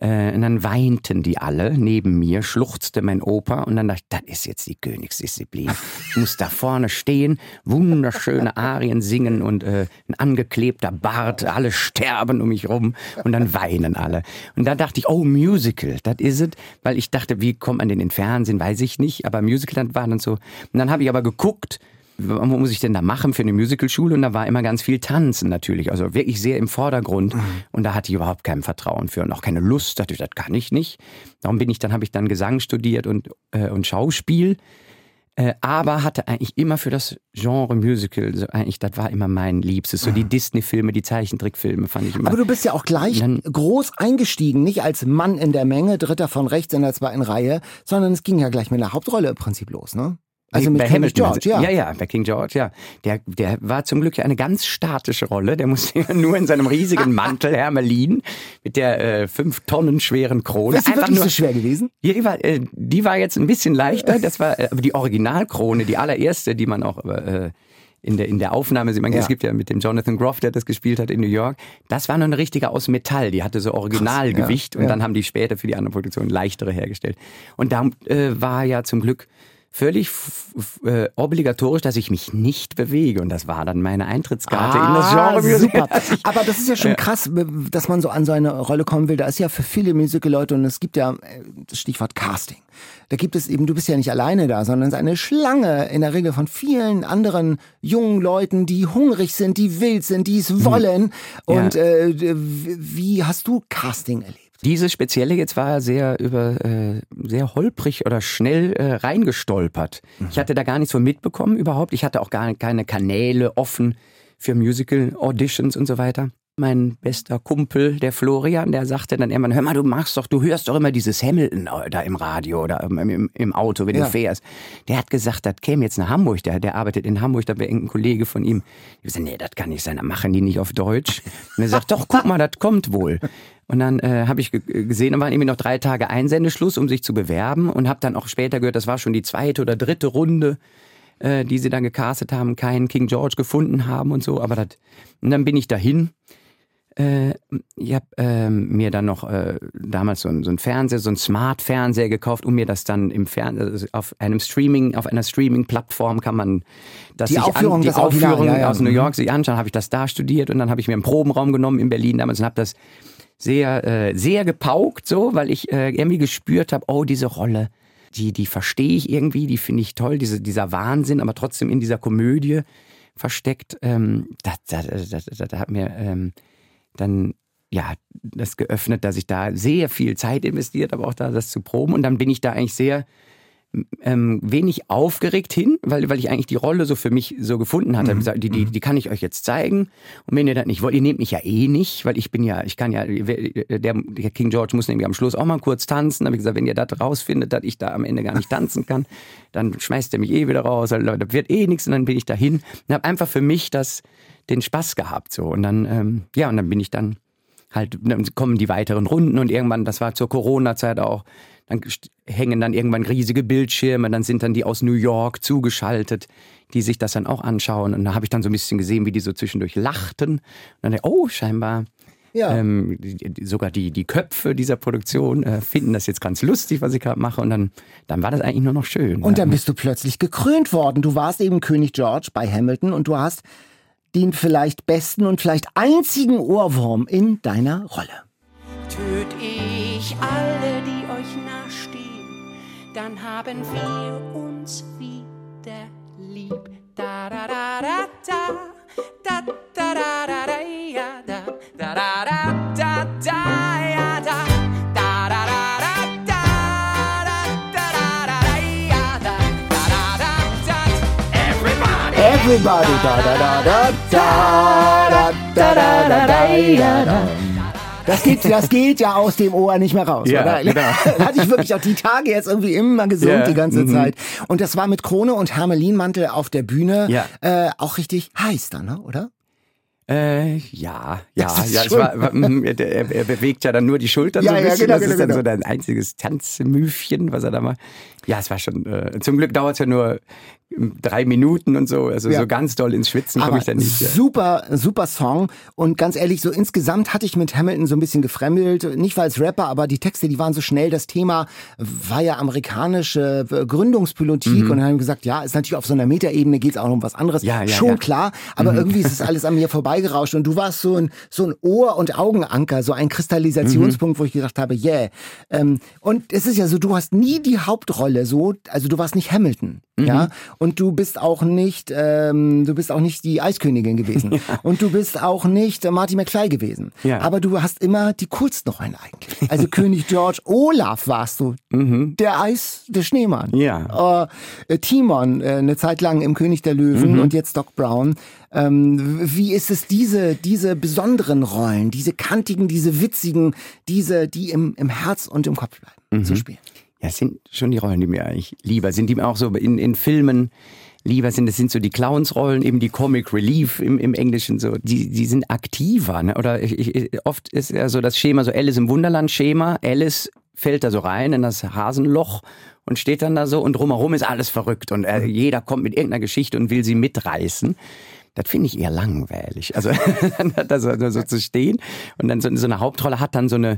Und dann weinten die alle neben mir, schluchzte mein Opa und dann dachte ich, das ist jetzt die Königsdisziplin. Ich muss da vorne stehen, wunderschöne Arien singen und ein angeklebter Bart, alle sterben um mich rum und dann weinen alle. Und dann dachte ich, oh, Musical, das is es, weil ich dachte, wie kommt man denn in den Fernsehen, weiß ich nicht, aber Musical, das war dann so. Und dann habe ich aber geguckt, was muss ich denn da machen für eine Musicalschule? Und da war immer ganz viel Tanzen natürlich, also wirklich sehr im Vordergrund. Und da hatte ich überhaupt kein Vertrauen für und auch keine Lust. Dachte ich, das kann ich nicht. Darum habe ich dann Gesang studiert und Schauspiel. Aber hatte eigentlich immer für das Genre Musical, so eigentlich, das war immer mein Liebstes. So die Disney-Filme, die Zeichentrickfilme fand ich immer. Aber du bist ja auch gleich groß eingestiegen, nicht als Mann in der Menge, Dritter von rechts in der zweiten Reihe, sondern es ging ja gleich mit einer Hauptrolle im Prinzip los, ne? Also mit King George, ja. Ja, bei King George, ja. Der war zum Glück ja eine ganz statische Rolle. Der musste ja nur in seinem riesigen Mantel Hermelin mit der 5 Tonnen schweren Krone. Ist die wirklich so schwer gewesen? Ja, die war jetzt ein bisschen leichter. Das war aber die Originalkrone, die allererste, die man auch in der Aufnahme sieht. Es gibt ja mit dem Jonathan Groff, der das gespielt hat in New York. Das war noch eine richtige aus Metall. Die hatte so Originalgewicht. Und dann haben die später für die andere Produktion leichtere hergestellt. Und da war ja zum Glück völlig obligatorisch, dass ich mich nicht bewege. Und das war dann meine Eintrittskarte in das Genre. Super. Aber das ist ja schon krass, dass man so an so eine Rolle kommen will. Da ist ja für viele Musical-Leute, und es gibt ja das Stichwort Casting. Da gibt es eben, du bist ja nicht alleine da, sondern es ist eine Schlange in der Regel von vielen anderen jungen Leuten, die hungrig sind, die wild sind, die es wollen. Und wie hast du Casting erlebt? Dieses Spezielle jetzt war sehr holprig oder schnell reingestolpert. Ich hatte da gar nichts von mitbekommen überhaupt. Ich hatte auch gar keine Kanäle offen für Musical-Auditions und so weiter. Mein bester Kumpel, der Florian, der sagte dann irgendwann, hör mal, du hörst doch immer dieses Hamilton da im Radio oder im Auto, wenn du fährst. Der hat gesagt, das käme jetzt nach Hamburg, der arbeitet in Hamburg, da war irgendein Kollege von ihm. Ich sagte, nee, das kann nicht sein, dann machen die nicht auf Deutsch. Und er sagt, doch, guck mal, das kommt wohl. Und dann habe ich gesehen, da waren irgendwie noch 3 Tage Einsendeschluss, um sich zu bewerben und habe dann auch später gehört, das war schon die 2. oder 3. Runde, die sie dann gecastet haben, keinen King George gefunden haben und so. Und dann bin ich dahin. Ich habe mir dann noch damals so ein Fernseher, so ein Smart-Fernseher gekauft, um mir das dann auf einer Streaming-Plattform kann man die Aufführung aus New York sich anschauen. Habe ich das da studiert und dann habe ich mir einen Probenraum genommen in Berlin damals und habe das sehr gepaukt, so, weil ich irgendwie gespürt habe, oh, diese Rolle, die verstehe ich irgendwie, die finde ich toll, dieser Wahnsinn, aber trotzdem in dieser Komödie versteckt. Das hat mir dann das geöffnet, dass ich da sehr viel Zeit investiert habe, auch da das zu proben. Und dann bin ich da eigentlich sehr wenig aufgeregt hin, weil ich eigentlich die Rolle so für mich so gefunden hatte. Die kann ich euch jetzt zeigen. Und wenn ihr das nicht wollt, ihr nehmt mich ja eh nicht, weil der King George muss nämlich am Schluss auch mal kurz tanzen. Da habe ich gesagt, wenn ihr das rausfindet, dass ich da am Ende gar nicht tanzen kann, dann schmeißt ihr mich eh wieder raus. Also, Leute, das wird eh nichts. Und dann bin ich dahin und habe einfach für mich den Spaß gehabt. So. Und dann, und dann bin ich dann kommen die weiteren Runden und irgendwann, das war zur Corona-Zeit auch, dann hängen dann irgendwann riesige Bildschirme, dann sind dann die aus New York zugeschaltet, die sich das dann auch anschauen. Und da habe ich dann so ein bisschen gesehen, wie die so zwischendurch lachten. Und dann dachte ich, scheinbar sogar die Köpfe dieser Produktion finden das jetzt ganz lustig, was ich gerade mache. Und dann war das eigentlich nur noch schön. Und dann bist du plötzlich gekrönt worden. Du warst eben König George bei Hamilton und du hast den vielleicht besten und vielleicht einzigen Ohrwurm in deiner Rolle. Töt ich alle, die euch nachstehen, dann haben wir uns wieder lieb. Da da da da da, da da da da da, ja da, da da da da da, ja da, da da da da da, da da da da, ja da, da da da da. Everybody, da da da da da da da da da, ja da. Das geht ja aus dem Ohr nicht mehr raus, ja, oder? Genau. Hatte ich wirklich auch die Tage jetzt irgendwie immer gesund, die ganze Zeit. Und das war mit Krone und Hermelinmantel auf der Bühne auch richtig heiß dann, ne? Oder? Ja. Es war, er bewegt ja dann nur die Schultern so ein bisschen. Das ist dann so dein einziges Tanzmüfchen, was er da mal Ja, es war schon, zum Glück dauert es ja nur 3 Minuten und so, also so ganz doll ins Schwitzen komme ich da nicht. Super, super Song und ganz ehrlich, so insgesamt hatte ich mit Hamilton so ein bisschen gefremdelt, nicht weil als Rapper, aber die Texte, die waren so schnell, das Thema war ja amerikanische Gründungspolitik und dann haben wir gesagt, ja, ist natürlich auf so einer Metaebene geht's auch noch um was anderes, schon klar, aber irgendwie ist es alles an mir vorbeigerauscht und du warst so ein Ohr- und Augenanker, so ein Kristallisationspunkt, wo ich gedacht habe, und es ist ja so, du hast nie die Hauptrolle so, also du warst nicht Hamilton. Ja, und du bist auch nicht die Eiskönigin gewesen. Und du bist auch nicht Marty McFly gewesen. Ja. Aber du hast immer die coolsten Rollen eigentlich. Also König George, Olaf warst du. Der Schneemann. Ja. Timon, eine Zeit lang im König der Löwen und jetzt Doc Brown. Wie ist es, diese besonderen Rollen, diese kantigen, diese witzigen, die im Herz und im Kopf bleiben, zu spielen? Ja, es sind schon die Rollen, die mir eigentlich lieber sind, die mir auch so in Filmen lieber sind. Das sind so die Clowns-Rollen, eben die Comic Relief im Englischen so. Die sind aktiver, ne? Oder oft ist ja so das Schema, so Alice im Wunderland-Schema. Alice fällt da so rein in das Hasenloch und steht dann da so und drumherum ist alles verrückt und jeder kommt mit irgendeiner Geschichte und will sie mitreißen. Das finde ich eher langweilig. Also dann hat er so zu stehen und dann so eine Hauptrolle hat dann so eine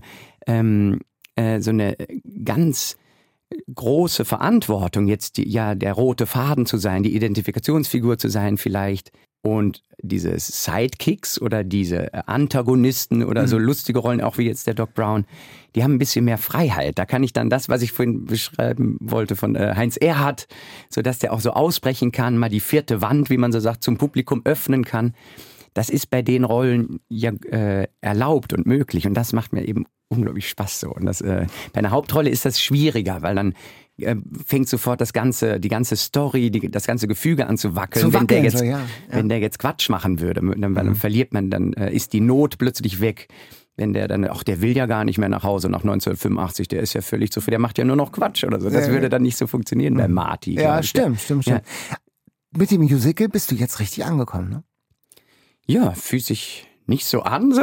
ganz große Verantwortung, jetzt der rote Faden zu sein, die Identifikationsfigur zu sein vielleicht. Und diese Sidekicks oder diese Antagonisten oder so lustige Rollen, auch wie jetzt der Doc Brown, die haben ein bisschen mehr Freiheit. Da kann ich dann das, was ich vorhin beschreiben wollte von Heinz Erhardt, so dass der auch so ausbrechen kann, mal die 4. Wand, wie man so sagt, zum Publikum öffnen kann. Das ist bei den Rollen ja erlaubt und möglich und das macht mir eben unglaublich Spaß so. Und bei einer Hauptrolle ist das schwieriger, weil dann fängt sofort die ganze Story, das ganze Gefüge an zu wackeln. Wenn der jetzt Quatsch machen würde, dann verliert man, dann ist die Not plötzlich weg. Wenn der dann, der will ja gar nicht mehr nach Hause nach 1985, der ist ja völlig zu viel, der macht ja nur noch Quatsch oder so. Das würde dann nicht so funktionieren bei Marty. Ja, stimmt. Ja. Mit dem Musical bist du jetzt richtig angekommen, ne? Ja, fühlt sich nicht so an. So.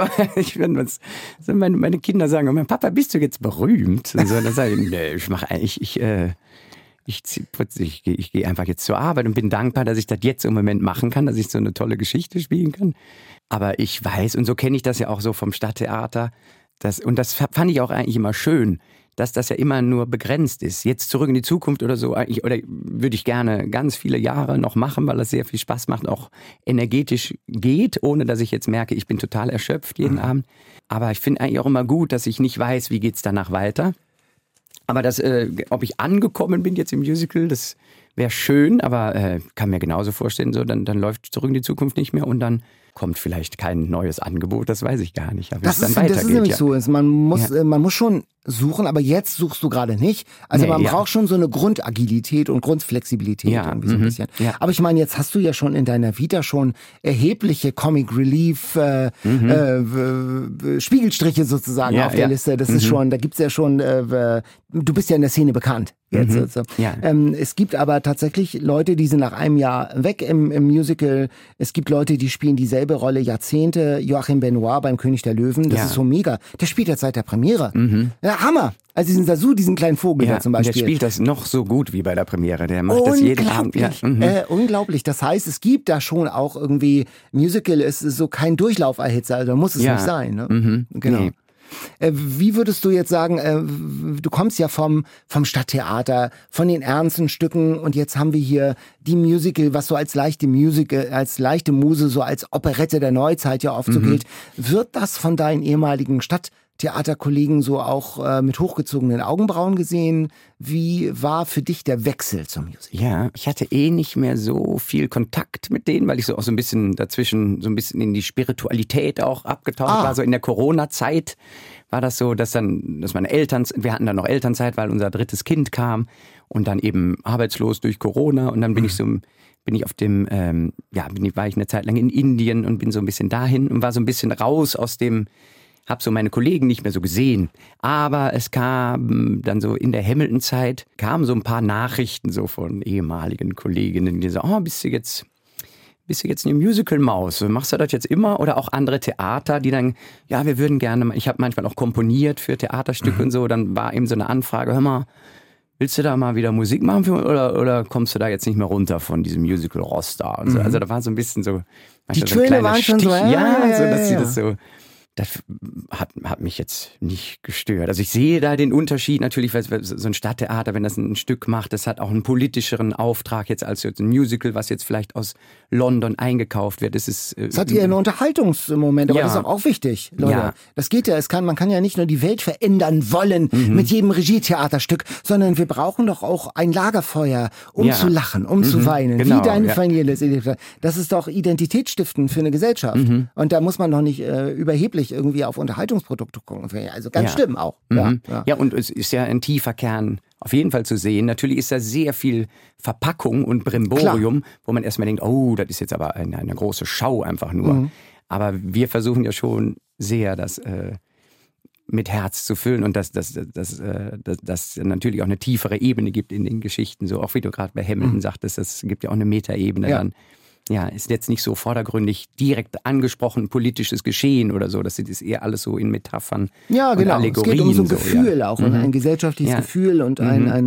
Meine Kinder sagen, mein Papa, bist du jetzt berühmt? Und so, dann sage ich, nee, ich gehe einfach jetzt zur Arbeit und bin dankbar, dass ich das jetzt im Moment machen kann, dass ich so eine tolle Geschichte spielen kann. Aber ich weiß, und so kenne ich das ja auch so vom Stadttheater, und das fand ich auch eigentlich immer schön, dass das ja immer nur begrenzt ist. Jetzt zurück in die Zukunft oder so, oder würde ich gerne ganz viele Jahre noch machen, weil das sehr viel Spaß macht, auch energetisch geht, ohne dass ich jetzt merke, ich bin total erschöpft jeden Abend. Aber ich finde eigentlich auch immer gut, dass ich nicht weiß, wie geht's danach weiter. Aber ob ich angekommen bin jetzt im Musical, das wäre schön, aber kann mir genauso vorstellen, so dann läuft zurück in die Zukunft nicht mehr und dann kommt vielleicht kein neues Angebot, das weiß ich gar nicht. Aber das ist nämlich so. Man muss schon suchen, aber jetzt suchst du gerade nicht. Also man braucht schon so eine Grundagilität und Grundflexibilität irgendwie so ein bisschen. Ja. Aber ich meine, jetzt hast du ja schon in deiner Vita schon erhebliche Comic Relief Spiegelstriche sozusagen auf der Liste. Das ist schon, da gibt's ja schon, du bist ja in der Szene bekannt. Jetzt. Ja. Es gibt aber tatsächlich Leute, die sind nach einem Jahr weg im Musical. Es gibt Leute, die spielen dieselbe Rolle Jahrzehnte. Joachim Benoit beim König der Löwen, das ist so mega. Der spielt jetzt seit der Premiere. Ja, Hammer. Also diesen Sasu, diesen kleinen Vogel da zum Beispiel. Der spielt das noch so gut wie bei der Premiere. Der macht das jeden Abend. Ja. Unglaublich. Das heißt, es gibt da schon auch irgendwie, Musical ist so kein Durchlauferhitzer, also muss es nicht sein. Ne? Genau. Nee. Wie würdest du jetzt sagen, du kommst ja vom Stadttheater, von den ernsten Stücken und jetzt haben wir hier die Musical, was so als leichte Musical, als leichte Muse, so als Operette der Neuzeit ja oft so gilt. Wird das von deinen ehemaligen Stadttheaterkollegen so auch mit hochgezogenen Augenbrauen gesehen? Wie war für dich der Wechsel zum Musical? Ja, ich hatte nicht mehr so viel Kontakt mit denen, weil ich so auch so ein bisschen dazwischen so ein bisschen in die Spiritualität auch abgetaucht war. So in der Corona-Zeit war das so, dass meine Eltern, wir hatten dann noch Elternzeit, weil unser 3. Kind kam und dann eben arbeitslos durch Corona und dann war ich eine Zeit lang in Indien und bin so ein bisschen dahin und war so ein bisschen raus aus dem, habe so meine Kollegen nicht mehr so gesehen. Aber es kam dann so in der Hamilton-Zeit, kamen so ein paar Nachrichten so von ehemaligen Kolleginnen, die so, bist du jetzt eine Musical-Maus? Machst du das jetzt immer? Oder auch andere Theater, die dann, wir würden gerne, ich habe manchmal auch komponiert für Theaterstücke und so, dann war eben so eine Anfrage, hör mal, willst du da mal wieder Musik machen oder kommst du da jetzt nicht mehr runter von diesem Musical Rockstar? Und so. Also da war so ein bisschen so, die Töne waren schon so, dass sie das so. Das hat mich jetzt nicht gestört. Also ich sehe da den Unterschied natürlich, weil so ein Stadttheater, wenn das ein Stück macht, das hat auch einen politischeren Auftrag jetzt als ein Musical, was jetzt vielleicht aus London eingekauft wird. Es hat eher einen Unterhaltungsmoment, aber das ist auch wichtig, Leute. Ja. Das geht ja, man kann ja nicht nur die Welt verändern wollen mit jedem Regietheaterstück, sondern wir brauchen doch auch ein Lagerfeuer, um zu lachen, um zu weinen, genau, wie deine Familie das erlebt hat. Das ist doch identitätsstiftend für eine Gesellschaft. Und da muss man doch nicht überheblich irgendwie auf Unterhaltungsprodukte gucken. Also ganz schlimm auch. Ja, und es ist ja ein tiefer Kern auf jeden Fall zu sehen. Natürlich ist da sehr viel Verpackung und Brimborium, wo man erstmal denkt, oh, das ist jetzt aber eine große Schau einfach nur. Aber wir versuchen ja schon sehr, das mit Herz zu füllen und dass natürlich auch eine tiefere Ebene gibt in den Geschichten. So auch wie du gerade bei Hamilton sagtest, das gibt ja auch eine Metaebene dann. Ja, ist jetzt nicht so vordergründig direkt angesprochen politisches Geschehen oder so. Das ist eher alles so in Metaphern und Allegorien. Es geht um so ein Gefühl auch, ein gesellschaftliches Gefühl und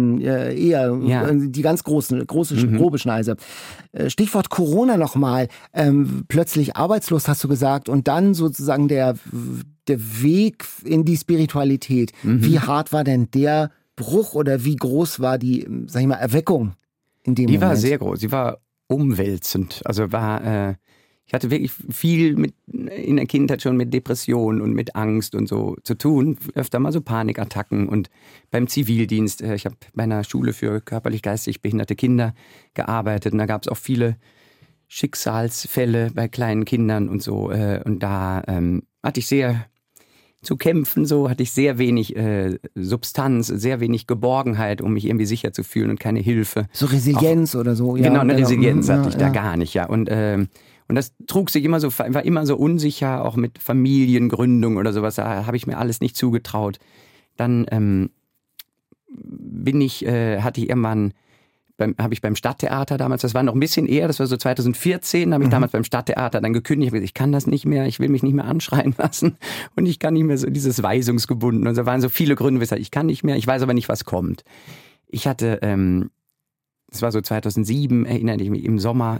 die ganz große grobe Schneise. Stichwort Corona nochmal. Plötzlich arbeitslos, hast du gesagt, und dann sozusagen der Weg in die Spiritualität. Wie hart war denn der Bruch oder wie groß war die, sag ich mal, Erweckung in dem Moment? Die war sehr groß. Sie war umwälzend. Also ich hatte wirklich viel in der Kindheit schon mit Depressionen und mit Angst und so zu tun. Öfter mal so Panikattacken und beim Zivildienst. Ich habe bei einer Schule für körperlich-geistig behinderte Kinder gearbeitet und da gab es auch viele Schicksalsfälle bei kleinen Kindern und so. Und da hatte ich sehr zu kämpfen, so hatte ich sehr wenig Substanz, sehr wenig Geborgenheit, um mich irgendwie sicher zu fühlen und keine Hilfe. So Resilienz oder so. Ja, genau, eine Resilienz hatte ich da gar nicht, ja. Und das trug sich immer so, war immer so unsicher, auch mit Familiengründung oder sowas, da habe ich mir alles nicht zugetraut. Dann hatte ich irgendwann habe ich beim Stadttheater damals, das war noch ein bisschen eher, das war so 2014, habe ich damals beim Stadttheater dann gekündigt, habe gesagt, ich kann das nicht mehr, ich will mich nicht mehr anschreien lassen und ich kann nicht mehr so dieses Weisungsgebunden. Und da waren so viele Gründe, weshalb ich kann nicht mehr, ich weiß aber nicht, was kommt. Ich hatte, das war so 2007, erinnere ich mich, im Sommer,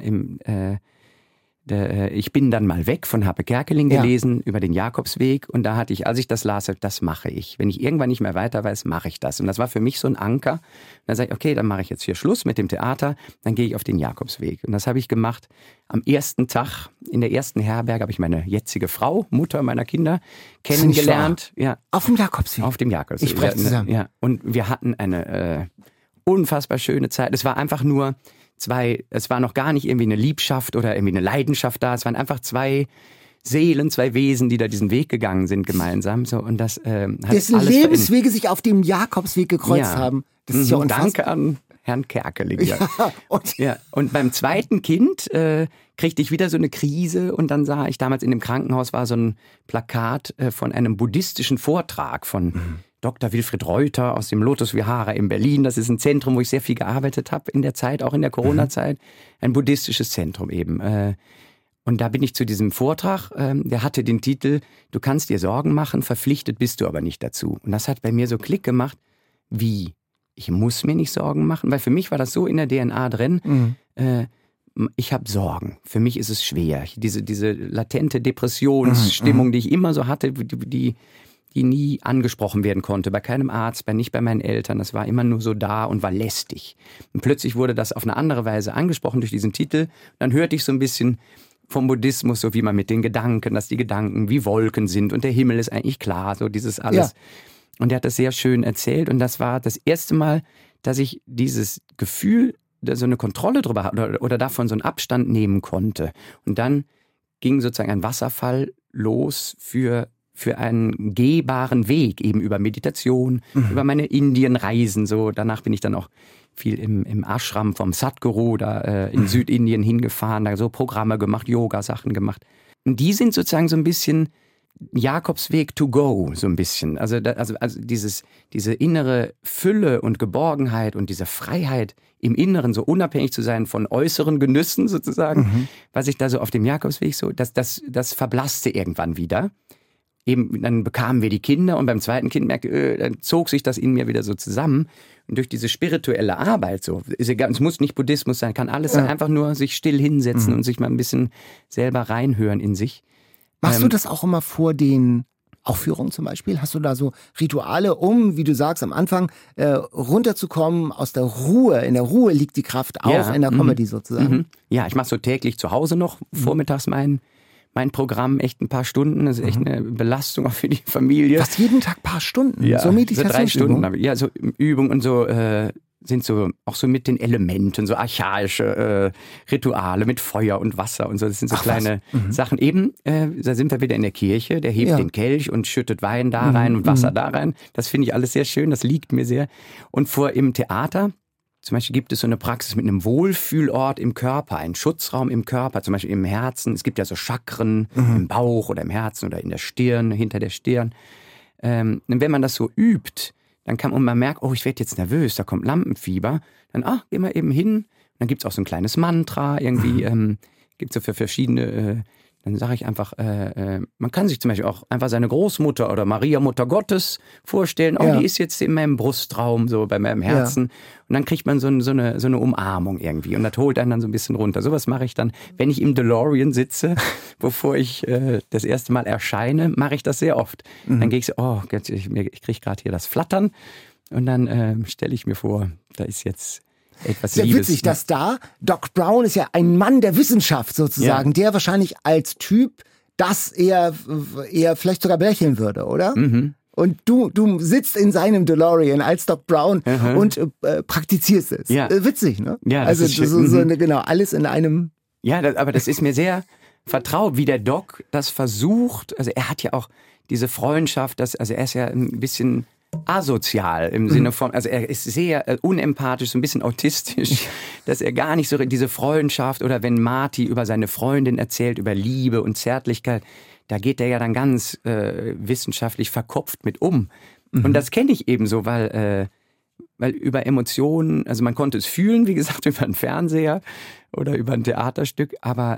ich bin dann mal weg von Happe Kerkeling gelesen über den Jakobsweg und da hatte ich, als ich das las, das mache ich. Wenn ich irgendwann nicht mehr weiter weiß, mache ich das. Und das war für mich so ein Anker. Und dann sage ich, okay, dann mache ich jetzt hier Schluss mit dem Theater, dann gehe ich auf den Jakobsweg. Und das habe ich gemacht. Am ersten Tag, in der ersten Herberge, habe ich meine jetzige Frau, Mutter meiner Kinder, kennengelernt. Ja. Auf dem Jakobsweg? Auf dem Jakobsweg. Ich spreche zusammen. Ja. Und wir hatten eine unfassbar schöne Zeit. Es war einfach nur es war noch gar nicht irgendwie eine Liebschaft oder irgendwie eine Leidenschaft da. Es waren einfach zwei Seelen, zwei Wesen, die da diesen Weg gegangen sind gemeinsam. So, und das hat dessen alles Lebenswege sich auf dem Jakobsweg gekreuzt haben. Das ist ja unfassbar. Danke an Herrn Kerkeling. Und beim zweiten Kind kriegte ich wieder so eine Krise und dann sah ich damals in dem Krankenhaus war so ein Plakat von einem buddhistischen Vortrag von Dr. Wilfried Reuter aus dem Lotus Vihara in Berlin. Das ist ein Zentrum, wo ich sehr viel gearbeitet habe in der Zeit, auch in der Corona-Zeit. Ein buddhistisches Zentrum eben. Und da bin ich zu diesem Vortrag, der hatte den Titel, du kannst dir Sorgen machen, verpflichtet bist du aber nicht dazu. Und das hat bei mir so Klick gemacht, wie, ich muss mir nicht Sorgen machen, weil für mich war das so in der DNA drin, ich habe Sorgen, für mich ist es schwer. Diese latente Depressionsstimmung, die ich immer so hatte, die nie angesprochen werden konnte, bei keinem Arzt, nicht bei meinen Eltern. Das war immer nur so da und war lästig. Und plötzlich wurde das auf eine andere Weise angesprochen durch diesen Titel. Dann hörte ich so ein bisschen vom Buddhismus, so wie man mit den Gedanken, dass die Gedanken wie Wolken sind und der Himmel ist eigentlich klar, so dieses alles. Ja. Und er hat das sehr schön erzählt und das war das erste Mal, dass ich dieses Gefühl, so eine Kontrolle drüber hatte oder davon so einen Abstand nehmen konnte. Und dann ging sozusagen ein Wasserfall los für einen gehbaren Weg, eben über Meditation, über meine Indienreisen. So. Danach bin ich dann auch viel im Ashram vom Sadhguru da in Südindien hingefahren, da so Programme gemacht, Yoga-Sachen gemacht. Und die sind sozusagen so ein bisschen Jakobsweg to go, so ein bisschen. Also diese innere Fülle und Geborgenheit und diese Freiheit im Inneren, so unabhängig zu sein von äußeren Genüssen sozusagen, was ich da so auf dem Jakobsweg so, das verblasste irgendwann wieder. eben, dann bekamen wir die Kinder und beim zweiten Kind merkte, dann zog sich das in mir wieder so zusammen. Und durch diese spirituelle Arbeit, so, ist egal, es muss nicht Buddhismus sein, kann alles sein, einfach nur sich still hinsetzen und sich mal ein bisschen selber reinhören in sich. Machst du das auch immer vor den Aufführungen zum Beispiel? Hast du da so Rituale, um, wie du sagst, am Anfang runterzukommen aus der Ruhe? In der Ruhe liegt die Kraft auch in der Comedy sozusagen. Ja, ich mache so täglich zu Hause noch vormittags mein Programm, echt ein paar Stunden. Das ist echt eine Belastung auch für die Familie. Fast jeden Tag ein paar Stunden? Ja, so Meditationsübungen? so 3 Stunden. Ja, so Übungen und so sind so auch so mit den Elementen, so archaische Rituale mit Feuer und Wasser und so. Das sind so kleine Sachen. Eben, da sind wir wieder in der Kirche, der hebt den Kelch und schüttet Wein da rein und Wasser da rein. Das finde ich alles sehr schön, das liegt mir sehr. Und im Theater, zum Beispiel gibt es so eine Praxis mit einem Wohlfühlort im Körper, einen Schutzraum im Körper, zum Beispiel im Herzen. Es gibt ja so Chakren im Bauch oder im Herzen oder in der Stirn, hinter der Stirn. Und wenn man das so übt, dann und man merkt, oh, ich werde jetzt nervös, da kommt Lampenfieber, dann, geh mal eben hin. Und dann gibt's auch so ein kleines Mantra, irgendwie, gibt's so für verschiedene, dann sage ich einfach, man kann sich zum Beispiel auch einfach seine Großmutter oder Maria, Mutter Gottes, vorstellen, die ist jetzt in meinem Brustraum, so bei meinem Herzen. Und dann kriegt man so eine Umarmung irgendwie und das holt einen dann so ein bisschen runter. Sowas mache ich dann, wenn ich im DeLorean sitze, bevor ich das erste Mal erscheine, mache ich das sehr oft. Dann gehe ich so, ich kriege gerade hier das Flattern und dann stelle ich mir vor, da ist jetzt etwas sehr Liebes. Witzig, dass da Doc Brown ist ja ein Mann der Wissenschaft sozusagen, der wahrscheinlich als Typ das eher vielleicht sogar belächeln würde, oder? Und du sitzt in seinem DeLorean als Doc Brown und praktizierst es. Ja. Witzig, ne? Ja, das ist genau, alles in einem. Ja, aber das ist mir sehr vertraut, wie der Doc das versucht. Also er hat ja auch diese Freundschaft, also er ist ja ein bisschen asozial im Sinne von, also er ist sehr unempathisch, so ein bisschen autistisch, dass er gar nicht so diese Freundschaft oder wenn Marty über seine Freundin erzählt, über Liebe und Zärtlichkeit, da geht er ja dann ganz wissenschaftlich verkopft mit um. Und das kenne ich eben so, weil über Emotionen, also man konnte es fühlen, wie gesagt, über einen Fernseher oder über ein Theaterstück, aber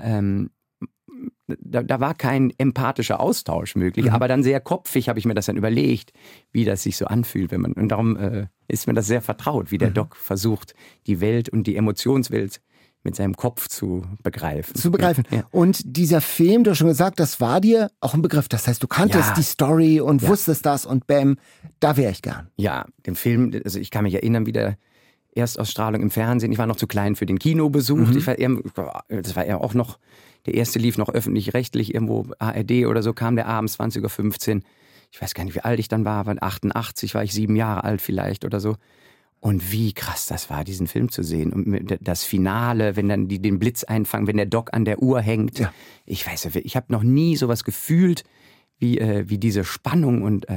da war kein empathischer Austausch möglich, aber dann sehr kopfig habe ich mir das dann überlegt, wie das sich so anfühlt, und darum ist mir das sehr vertraut, wie der Doc versucht, die Welt und die Emotionswelt mit seinem Kopf zu begreifen. Ja. Und dieser Film, du hast schon gesagt, das war dir auch ein Begriff. Das heißt, du kanntest die Story und wusstest das und bam, da wäre ich gern. Ja, den Film, also ich kann mich erinnern, wie der Erstausstrahlung im Fernsehen, ich war noch zu klein für den Kinobesuch, das war ja auch noch, der erste lief noch öffentlich-rechtlich, irgendwo ARD oder so, kam der abends 20:15 Uhr. Ich weiß gar nicht, wie alt ich dann war, aber 88 war ich 7 Jahre alt vielleicht oder so. Und wie krass das war, diesen Film zu sehen. Und das Finale, wenn dann die den Blitz einfangen, wenn der Doc an der Uhr hängt. Ja. Ich weiß, ich habe noch nie sowas gefühlt wie diese Spannung. Und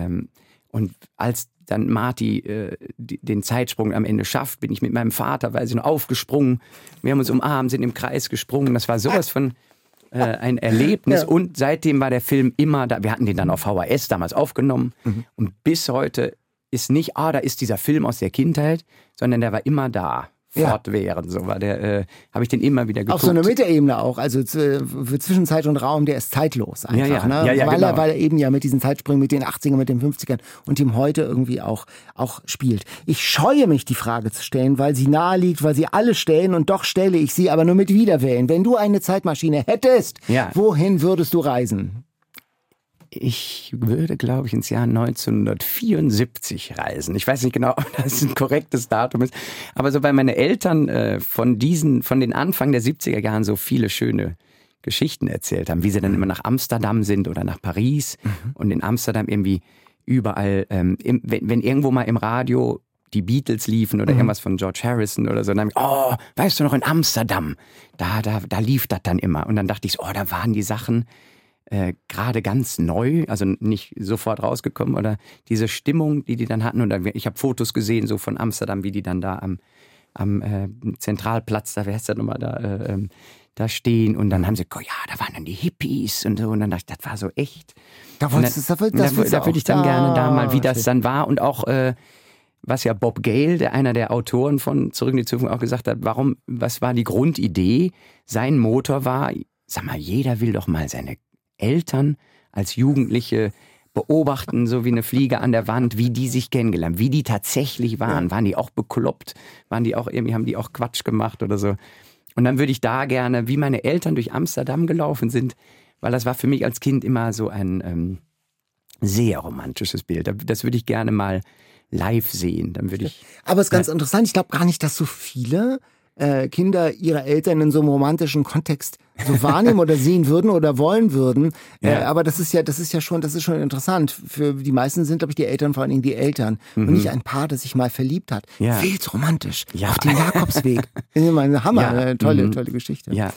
als dann Marty den Zeitsprung am Ende schafft, bin ich mit meinem Vater, weiß ich noch, aufgesprungen. Wir haben uns umarmt, sind im Kreis gesprungen. Das war sowas von ein Erlebnis. Ja. Und seitdem war der Film immer da. Wir hatten den dann auf VHS damals aufgenommen. Und bis heute ist nicht, da ist dieser Film aus der Kindheit, sondern der war immer da. Fortwährend, so war der, habe ich den immer wieder geguckt. Auf so einer Metaebene auch, also für Zwischenzeit und Raum, der ist zeitlos einfach, ne? Weil er eben ja mit diesen Zeitsprüngen, mit den 80ern, mit den 50ern und dem heute irgendwie auch spielt. Ich scheue mich, die Frage zu stellen, weil sie nahe liegt, weil sie alle stellen und doch stelle ich sie, aber nur mit Widerwillen. Wenn du eine Zeitmaschine hättest, wohin würdest du reisen? Ich würde, glaube ich, ins Jahr 1974 reisen. Ich weiß nicht genau, ob das ein korrektes Datum ist. Aber so, weil meine Eltern von den Anfang der 70er Jahren so viele schöne Geschichten erzählt haben, wie sie dann immer nach Amsterdam sind oder nach Paris. Und in Amsterdam irgendwie überall, wenn irgendwo mal im Radio die Beatles liefen oder irgendwas von George Harrison oder so, dann habe ich, weißt du noch, in Amsterdam, da lief das dann immer. Und dann dachte ich so, da waren die Sachen gerade ganz neu, also nicht sofort rausgekommen, oder diese Stimmung, die dann hatten. Und ich habe Fotos gesehen so von Amsterdam, wie die dann da am Zentralplatz, da wär's ja nochmal da stehen. Und dann haben sie, da waren dann die Hippies und so. Und dann dachte ich, das war so echt. Da würde ich dann gerne da mal, wie das dann war. Und auch, was ja Bob Gale, einer der Autoren von Zurück in die Zukunft, auch gesagt hat, was war die Grundidee? Sein Motor war, sag mal, jeder will doch mal seine Eltern als Jugendliche beobachten, so wie eine Fliege an der Wand, wie die sich kennengelernt, wie die tatsächlich waren. Ja. Waren die auch bekloppt? Waren die auch irgendwie, haben die auch Quatsch gemacht oder so? Und dann würde ich da gerne, wie meine Eltern durch Amsterdam gelaufen sind, weil das war für mich als Kind immer so ein sehr romantisches Bild. Das würde ich gerne mal live sehen. Dann würde ich. Aber es ist ganz interessant. Ich glaube gar nicht, dass so viele Kinder ihre Eltern in so einem romantischen Kontext so wahrnehmen oder sehen würden oder wollen würden. Ja. Aber das ist schon interessant. Für die meisten sind, glaube ich, die Eltern, vor allen Dingen die Eltern. Und nicht ein Paar, das sich mal verliebt hat. Ja. Viel zu romantisch. Ja. Auf den Jakobsweg. Das ist immer ein Hammer. Ja. Eine tolle Geschichte. Ja.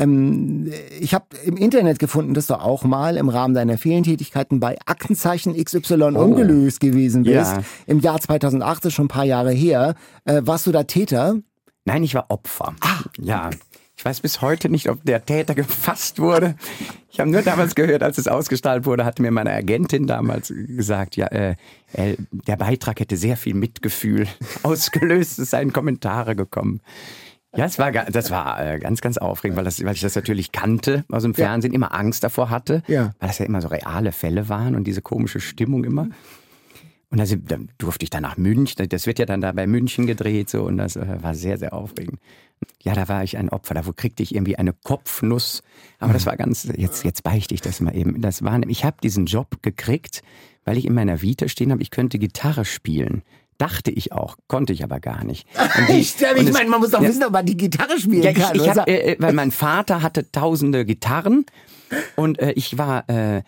Ich habe im Internet gefunden, dass du auch mal im Rahmen deiner vielen Tätigkeiten bei Aktenzeichen XY ungelöst gewesen bist. Ja. Im Jahr 2008, ist schon ein paar Jahre her. Warst du da Täter? Nein, ich war Opfer. Ja. Ich weiß bis heute nicht, ob der Täter gefasst wurde. Ich habe nur damals gehört, als es ausgestrahlt wurde, hatte mir meine Agentin damals gesagt, ja, der Beitrag hätte sehr viel Mitgefühl ausgelöst. Es seien Kommentare gekommen. Ja, das war ganz, ganz aufregend, weil ich das natürlich kannte aus dem Fernsehen, immer Angst davor hatte, weil das ja immer so reale Fälle waren und diese komische Stimmung immer. Und dann durfte ich dann nach München, das wird ja dann da bei München gedreht, so, und das war sehr, sehr aufregend. Ja, da war ich ein Opfer, da kriegte ich irgendwie eine Kopfnuss, aber das war jetzt beichte ich das mal eben. Ich habe diesen Job gekriegt, weil ich in meiner Vita stehen habe, ich könnte Gitarre spielen. Dachte ich auch, konnte ich aber gar nicht. Ich meine, man muss doch wissen, ob man die Gitarre spielen kann. Weil mein Vater hatte tausende Gitarren und ich war...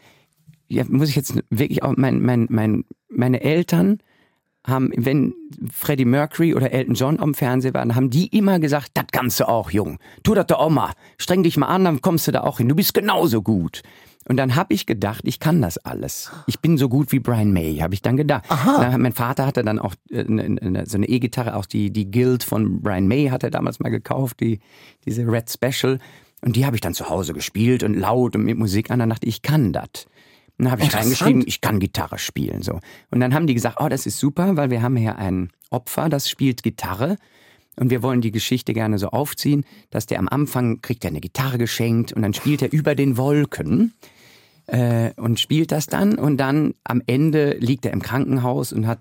muss ich jetzt wirklich auch, meine Eltern haben, wenn Freddie Mercury oder Elton John am Fernsehen waren, haben die immer gesagt, das kannst du auch, Jung. Tu das doch auch mal. Streng dich mal an, dann kommst du da auch hin. Du bist genauso gut. Und dann habe ich gedacht, ich kann das alles. Ich bin so gut wie Brian May, habe ich dann gedacht. Mein Vater hatte dann auch so eine E-Gitarre, auch die Guild von Brian May hat er damals mal gekauft, diese Red Special. Und die habe ich dann zu Hause gespielt und laut und mit Musik an. Dann dachte ich kann das. Dann habe ich reingeschrieben, ich kann Gitarre spielen. So. Und dann haben die gesagt, das ist super, weil wir haben hier ein Opfer, das spielt Gitarre. Und wir wollen die Geschichte gerne so aufziehen, dass der am Anfang kriegt er eine Gitarre geschenkt und dann spielt er über den Wolken und spielt das dann. Und dann am Ende liegt er im Krankenhaus und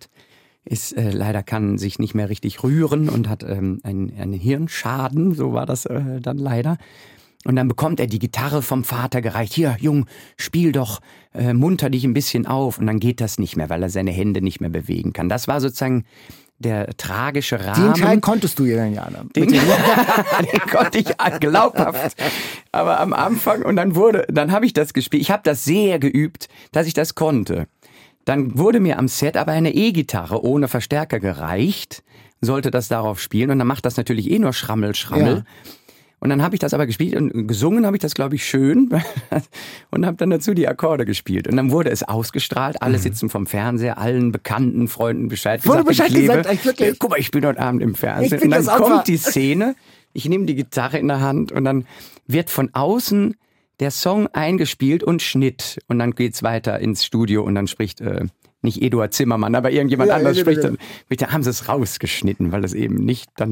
leider kann sich nicht mehr richtig rühren und hat einen Hirnschaden, so war das dann leider. Und dann bekommt er die Gitarre vom Vater gereicht. Hier, Jung, spiel doch, munter dich ein bisschen auf. Und dann geht das nicht mehr, weil er seine Hände nicht mehr bewegen kann. Das war sozusagen der tragische Rahmen. Den Teil konntest du ja dann, Jana. Den konnte ich glaubhaft. Aber am Anfang, und dann habe ich das gespielt. Ich habe das sehr geübt, dass ich das konnte. Dann wurde mir am Set aber eine E-Gitarre ohne Verstärker gereicht, sollte das darauf spielen. Und dann macht das natürlich nur Schrammel. Ja. Und dann habe ich das aber gespielt und gesungen habe ich das, glaube ich, schön und habe dann dazu die Akkorde gespielt. Und dann wurde es ausgestrahlt, alle sitzen vom Fernseher, allen bekannten Freunden Bescheid gesagt. Guck mal, ich bin heute Abend im Fernsehen. Und dann kommt die Szene, ich nehme die Gitarre in der Hand und dann wird von außen der Song eingespielt und Schnitt. Und dann geht's weiter ins Studio und dann spricht... nicht Eduard Zimmermann, aber irgendjemand anders spricht. Dann haben sie es rausgeschnitten, weil es eben nicht tauglich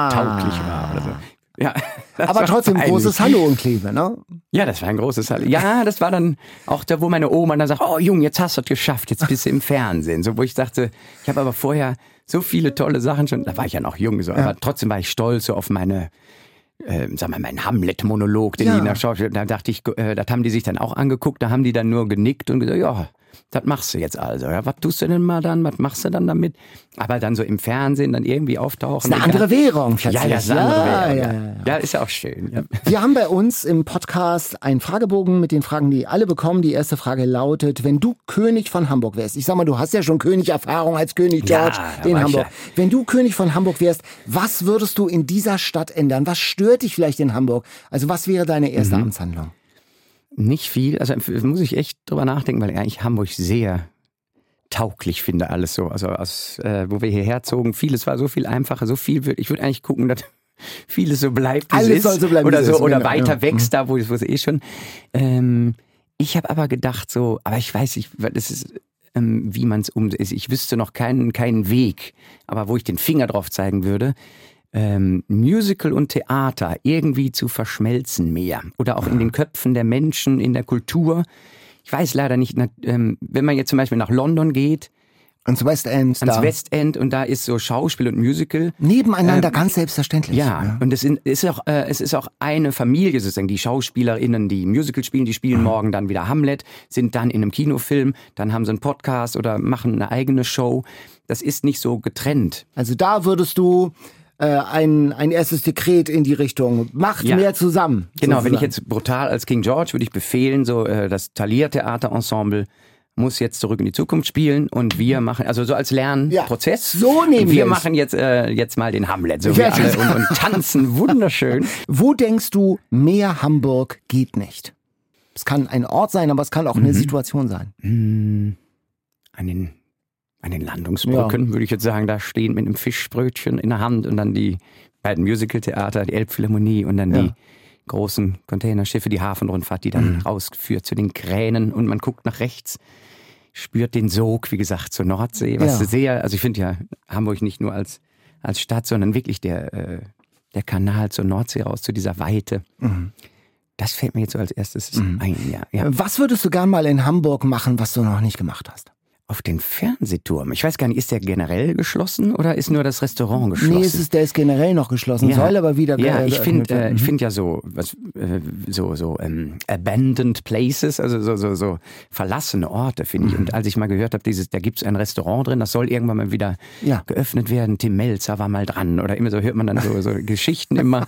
war oder so. Ja, aber trotzdem ein großes Hallo in Kleve, ne? Ja, das war ein großes Hallo. Ja, das war dann auch da, wo meine Oma dann sagt, Jung, jetzt hast du es geschafft, jetzt bist du im Fernsehen. So, wo ich dachte, ich habe aber vorher so viele tolle Sachen schon, da war ich ja noch jung, so, aber trotzdem war ich stolz so auf meinen Hamlet-Monolog, den die nach Schauspiel, da dachte ich, das haben die sich dann auch angeguckt, da haben die dann nur genickt und gesagt, ja, das machst du jetzt also. Ja, was tust du denn mal dann? Was machst du dann damit? Aber dann so im Fernsehen dann irgendwie auftauchen. Das ist eine andere Währung. Ja, das ist eine andere Währung. Ja, ist ja auch schön. Ja. Wir haben bei uns im Podcast einen Fragebogen mit den Fragen, die alle bekommen. Die erste Frage lautet, wenn du König von Hamburg wärst, ich sag mal, du hast ja schon König-Erfahrung als König George in Hamburg. Wenn du König von Hamburg wärst, was würdest du in dieser Stadt ändern? Was stört dich vielleicht in Hamburg? Also was wäre deine erste Amtshandlung? Nicht viel, also muss ich echt drüber nachdenken, weil ich Hamburg sehr tauglich finde, alles so. Also wo wir hierher zogen, vieles war so viel einfacher, so viel, ich würde eigentlich gucken, dass vieles so bleibt, wie es ist. Soll so bleiben, oder so, oder weiter wächst da, wo es eh schon. Ich habe aber gedacht so, aber ich weiß nicht, das ist, wie man es umsetzt. Ich wüsste noch keinen Weg, aber wo ich den Finger drauf zeigen würde, Musical und Theater irgendwie zu verschmelzen mehr. Oder auch in den Köpfen der Menschen, in der Kultur. Ich weiß leider nicht, wenn man jetzt zum Beispiel nach London geht, ans West End. Ans West End und da ist so Schauspiel und Musical. Nebeneinander, ganz selbstverständlich. Ja, und es ist auch eine Familie sozusagen. Die SchauspielerInnen, die Musical spielen, die spielen morgen dann wieder Hamlet, sind dann in einem Kinofilm, dann haben sie einen Podcast oder machen eine eigene Show. Das ist nicht so getrennt. Also da würdest du ein erstes Dekret in die Richtung, macht mehr zusammen. Genau, sozusagen. wenn ich jetzt brutal als King George würde ich befehlen, so das Thalia-Theater-Ensemble muss jetzt zurück in die Zukunft spielen und wir machen, also so als Lernprozess. Ja, so nehmen wir machen jetzt mal den Hamlet, so ja, wir alle und tanzen wunderschön. Wo denkst du, mehr Hamburg geht nicht? Es kann ein Ort sein, aber es kann auch eine Situation sein. An den Landungsbrücken würde ich jetzt sagen, da stehen mit einem Fischbrötchen in der Hand und dann die beiden Musical-Theater, die Elbphilharmonie und dann die großen Containerschiffe, die Hafenrundfahrt, die dann rausführt zu den Kränen und man guckt nach rechts, spürt den Sog, wie gesagt, zur Nordsee, was sehr, also ich finde ja Hamburg nicht nur als Stadt, sondern wirklich der Kanal zur Nordsee raus, zu dieser Weite. Das fällt mir jetzt so als erstes ein, ja. Was würdest du gern mal in Hamburg machen, was du noch nicht gemacht hast? Auf den Fernsehturm. Ich weiß gar nicht, ist der generell geschlossen oder ist nur das Restaurant geschlossen? Nee, der ist generell noch geschlossen, soll aber wieder ich finde ja so abandoned places, also so verlassene Orte, finde ich. Und als ich mal gehört habe, da gibt's ein Restaurant drin, das soll irgendwann mal wieder geöffnet werden. Tim Melzer war mal dran oder immer so hört man dann so Geschichten immer.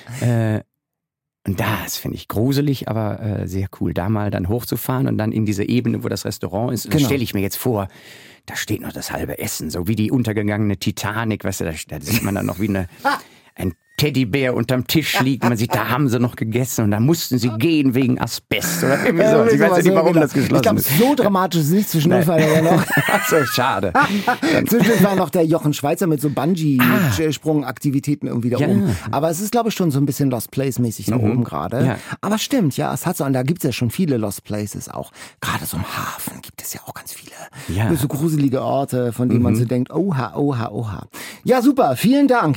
Und das finde ich gruselig, aber sehr cool, da mal dann hochzufahren und dann in diese Ebene, wo das Restaurant ist. Das stelle ich mir jetzt vor, da steht noch das halbe Essen, so wie die untergegangene Titanic, weißt du, da sieht man dann noch wie ein Teddybär unterm Tisch liegt. Man sieht, da haben sie noch gegessen und da mussten sie gehen wegen Asbest oder irgendwie so. Ich weiß ja nicht, warum das geschlossen ist. Ich glaube, so dramatisch ist nicht. Zwischendurch war ja noch. So, schade. Zwischendurch war noch der Jochen Schweizer mit so Bungee-Sprung-Aktivitäten irgendwie da oben. Aber es ist, glaube ich, schon so ein bisschen Lost Place-mäßig da oben gerade. Ja. Aber stimmt, ja, es hat so, und da gibt es ja schon viele Lost Places auch. Gerade so im Hafen gibt es ja auch ganz viele so gruselige Orte, von denen man so denkt, oha, oha, oha. Ja, super, vielen Dank,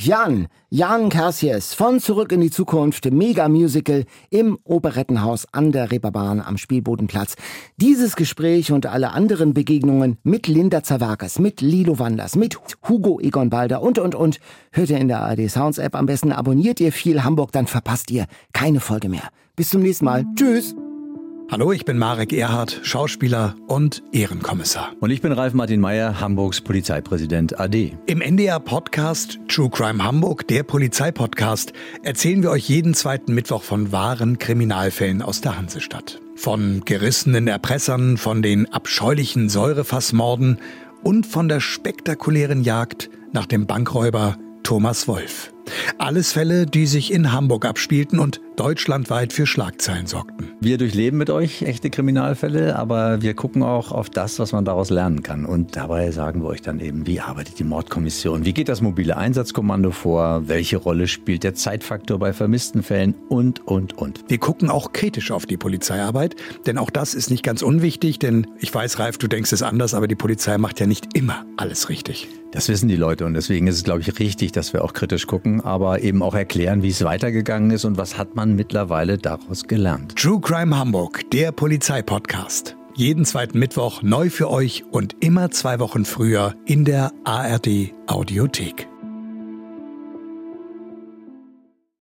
Jan Kersies von Zurück in die Zukunft, Mega-Musical im Operettenhaus an der Reeperbahn am Spielbodenplatz. Dieses Gespräch und alle anderen Begegnungen mit Linda Zerwakis, mit Lilo Wanders, mit Hugo Egon Balder und hört ihr in der ARD Sounds App. Am besten abonniert ihr viel Hamburg, dann verpasst ihr keine Folge mehr. Bis zum nächsten Mal. Tschüss. Hallo, ich bin Marek Erhardt, Schauspieler und Ehrenkommissar. Und ich bin Ralf Martin Meyer, Hamburgs Polizeipräsident AD. Im NDR-Podcast True Crime Hamburg, der Polizeipodcast, erzählen wir euch jeden zweiten Mittwoch von wahren Kriminalfällen aus der Hansestadt. Von gerissenen Erpressern, von den abscheulichen Säurefassmorden und von der spektakulären Jagd nach dem Bankräuber Thomas Wolf. Alles Fälle, die sich in Hamburg abspielten und deutschlandweit für Schlagzeilen sorgten. Wir durchleben mit euch echte Kriminalfälle, aber wir gucken auch auf das, was man daraus lernen kann. Und dabei sagen wir euch dann eben, wie arbeitet die Mordkommission, wie geht das mobile Einsatzkommando vor, welche Rolle spielt der Zeitfaktor bei vermissten Fällen und. Wir gucken auch kritisch auf die Polizeiarbeit, denn auch das ist nicht ganz unwichtig, denn ich weiß, Ralf, du denkst es anders, aber die Polizei macht ja nicht immer alles richtig. Das wissen die Leute und deswegen ist es, glaube ich, richtig, dass wir auch kritisch gucken, aber eben auch erklären, wie es weitergegangen ist und was hat man mittlerweile daraus gelernt. True Crime Hamburg, der Polizeipodcast. Jeden zweiten Mittwoch neu für euch und immer 2 Wochen früher in der ARD Audiothek.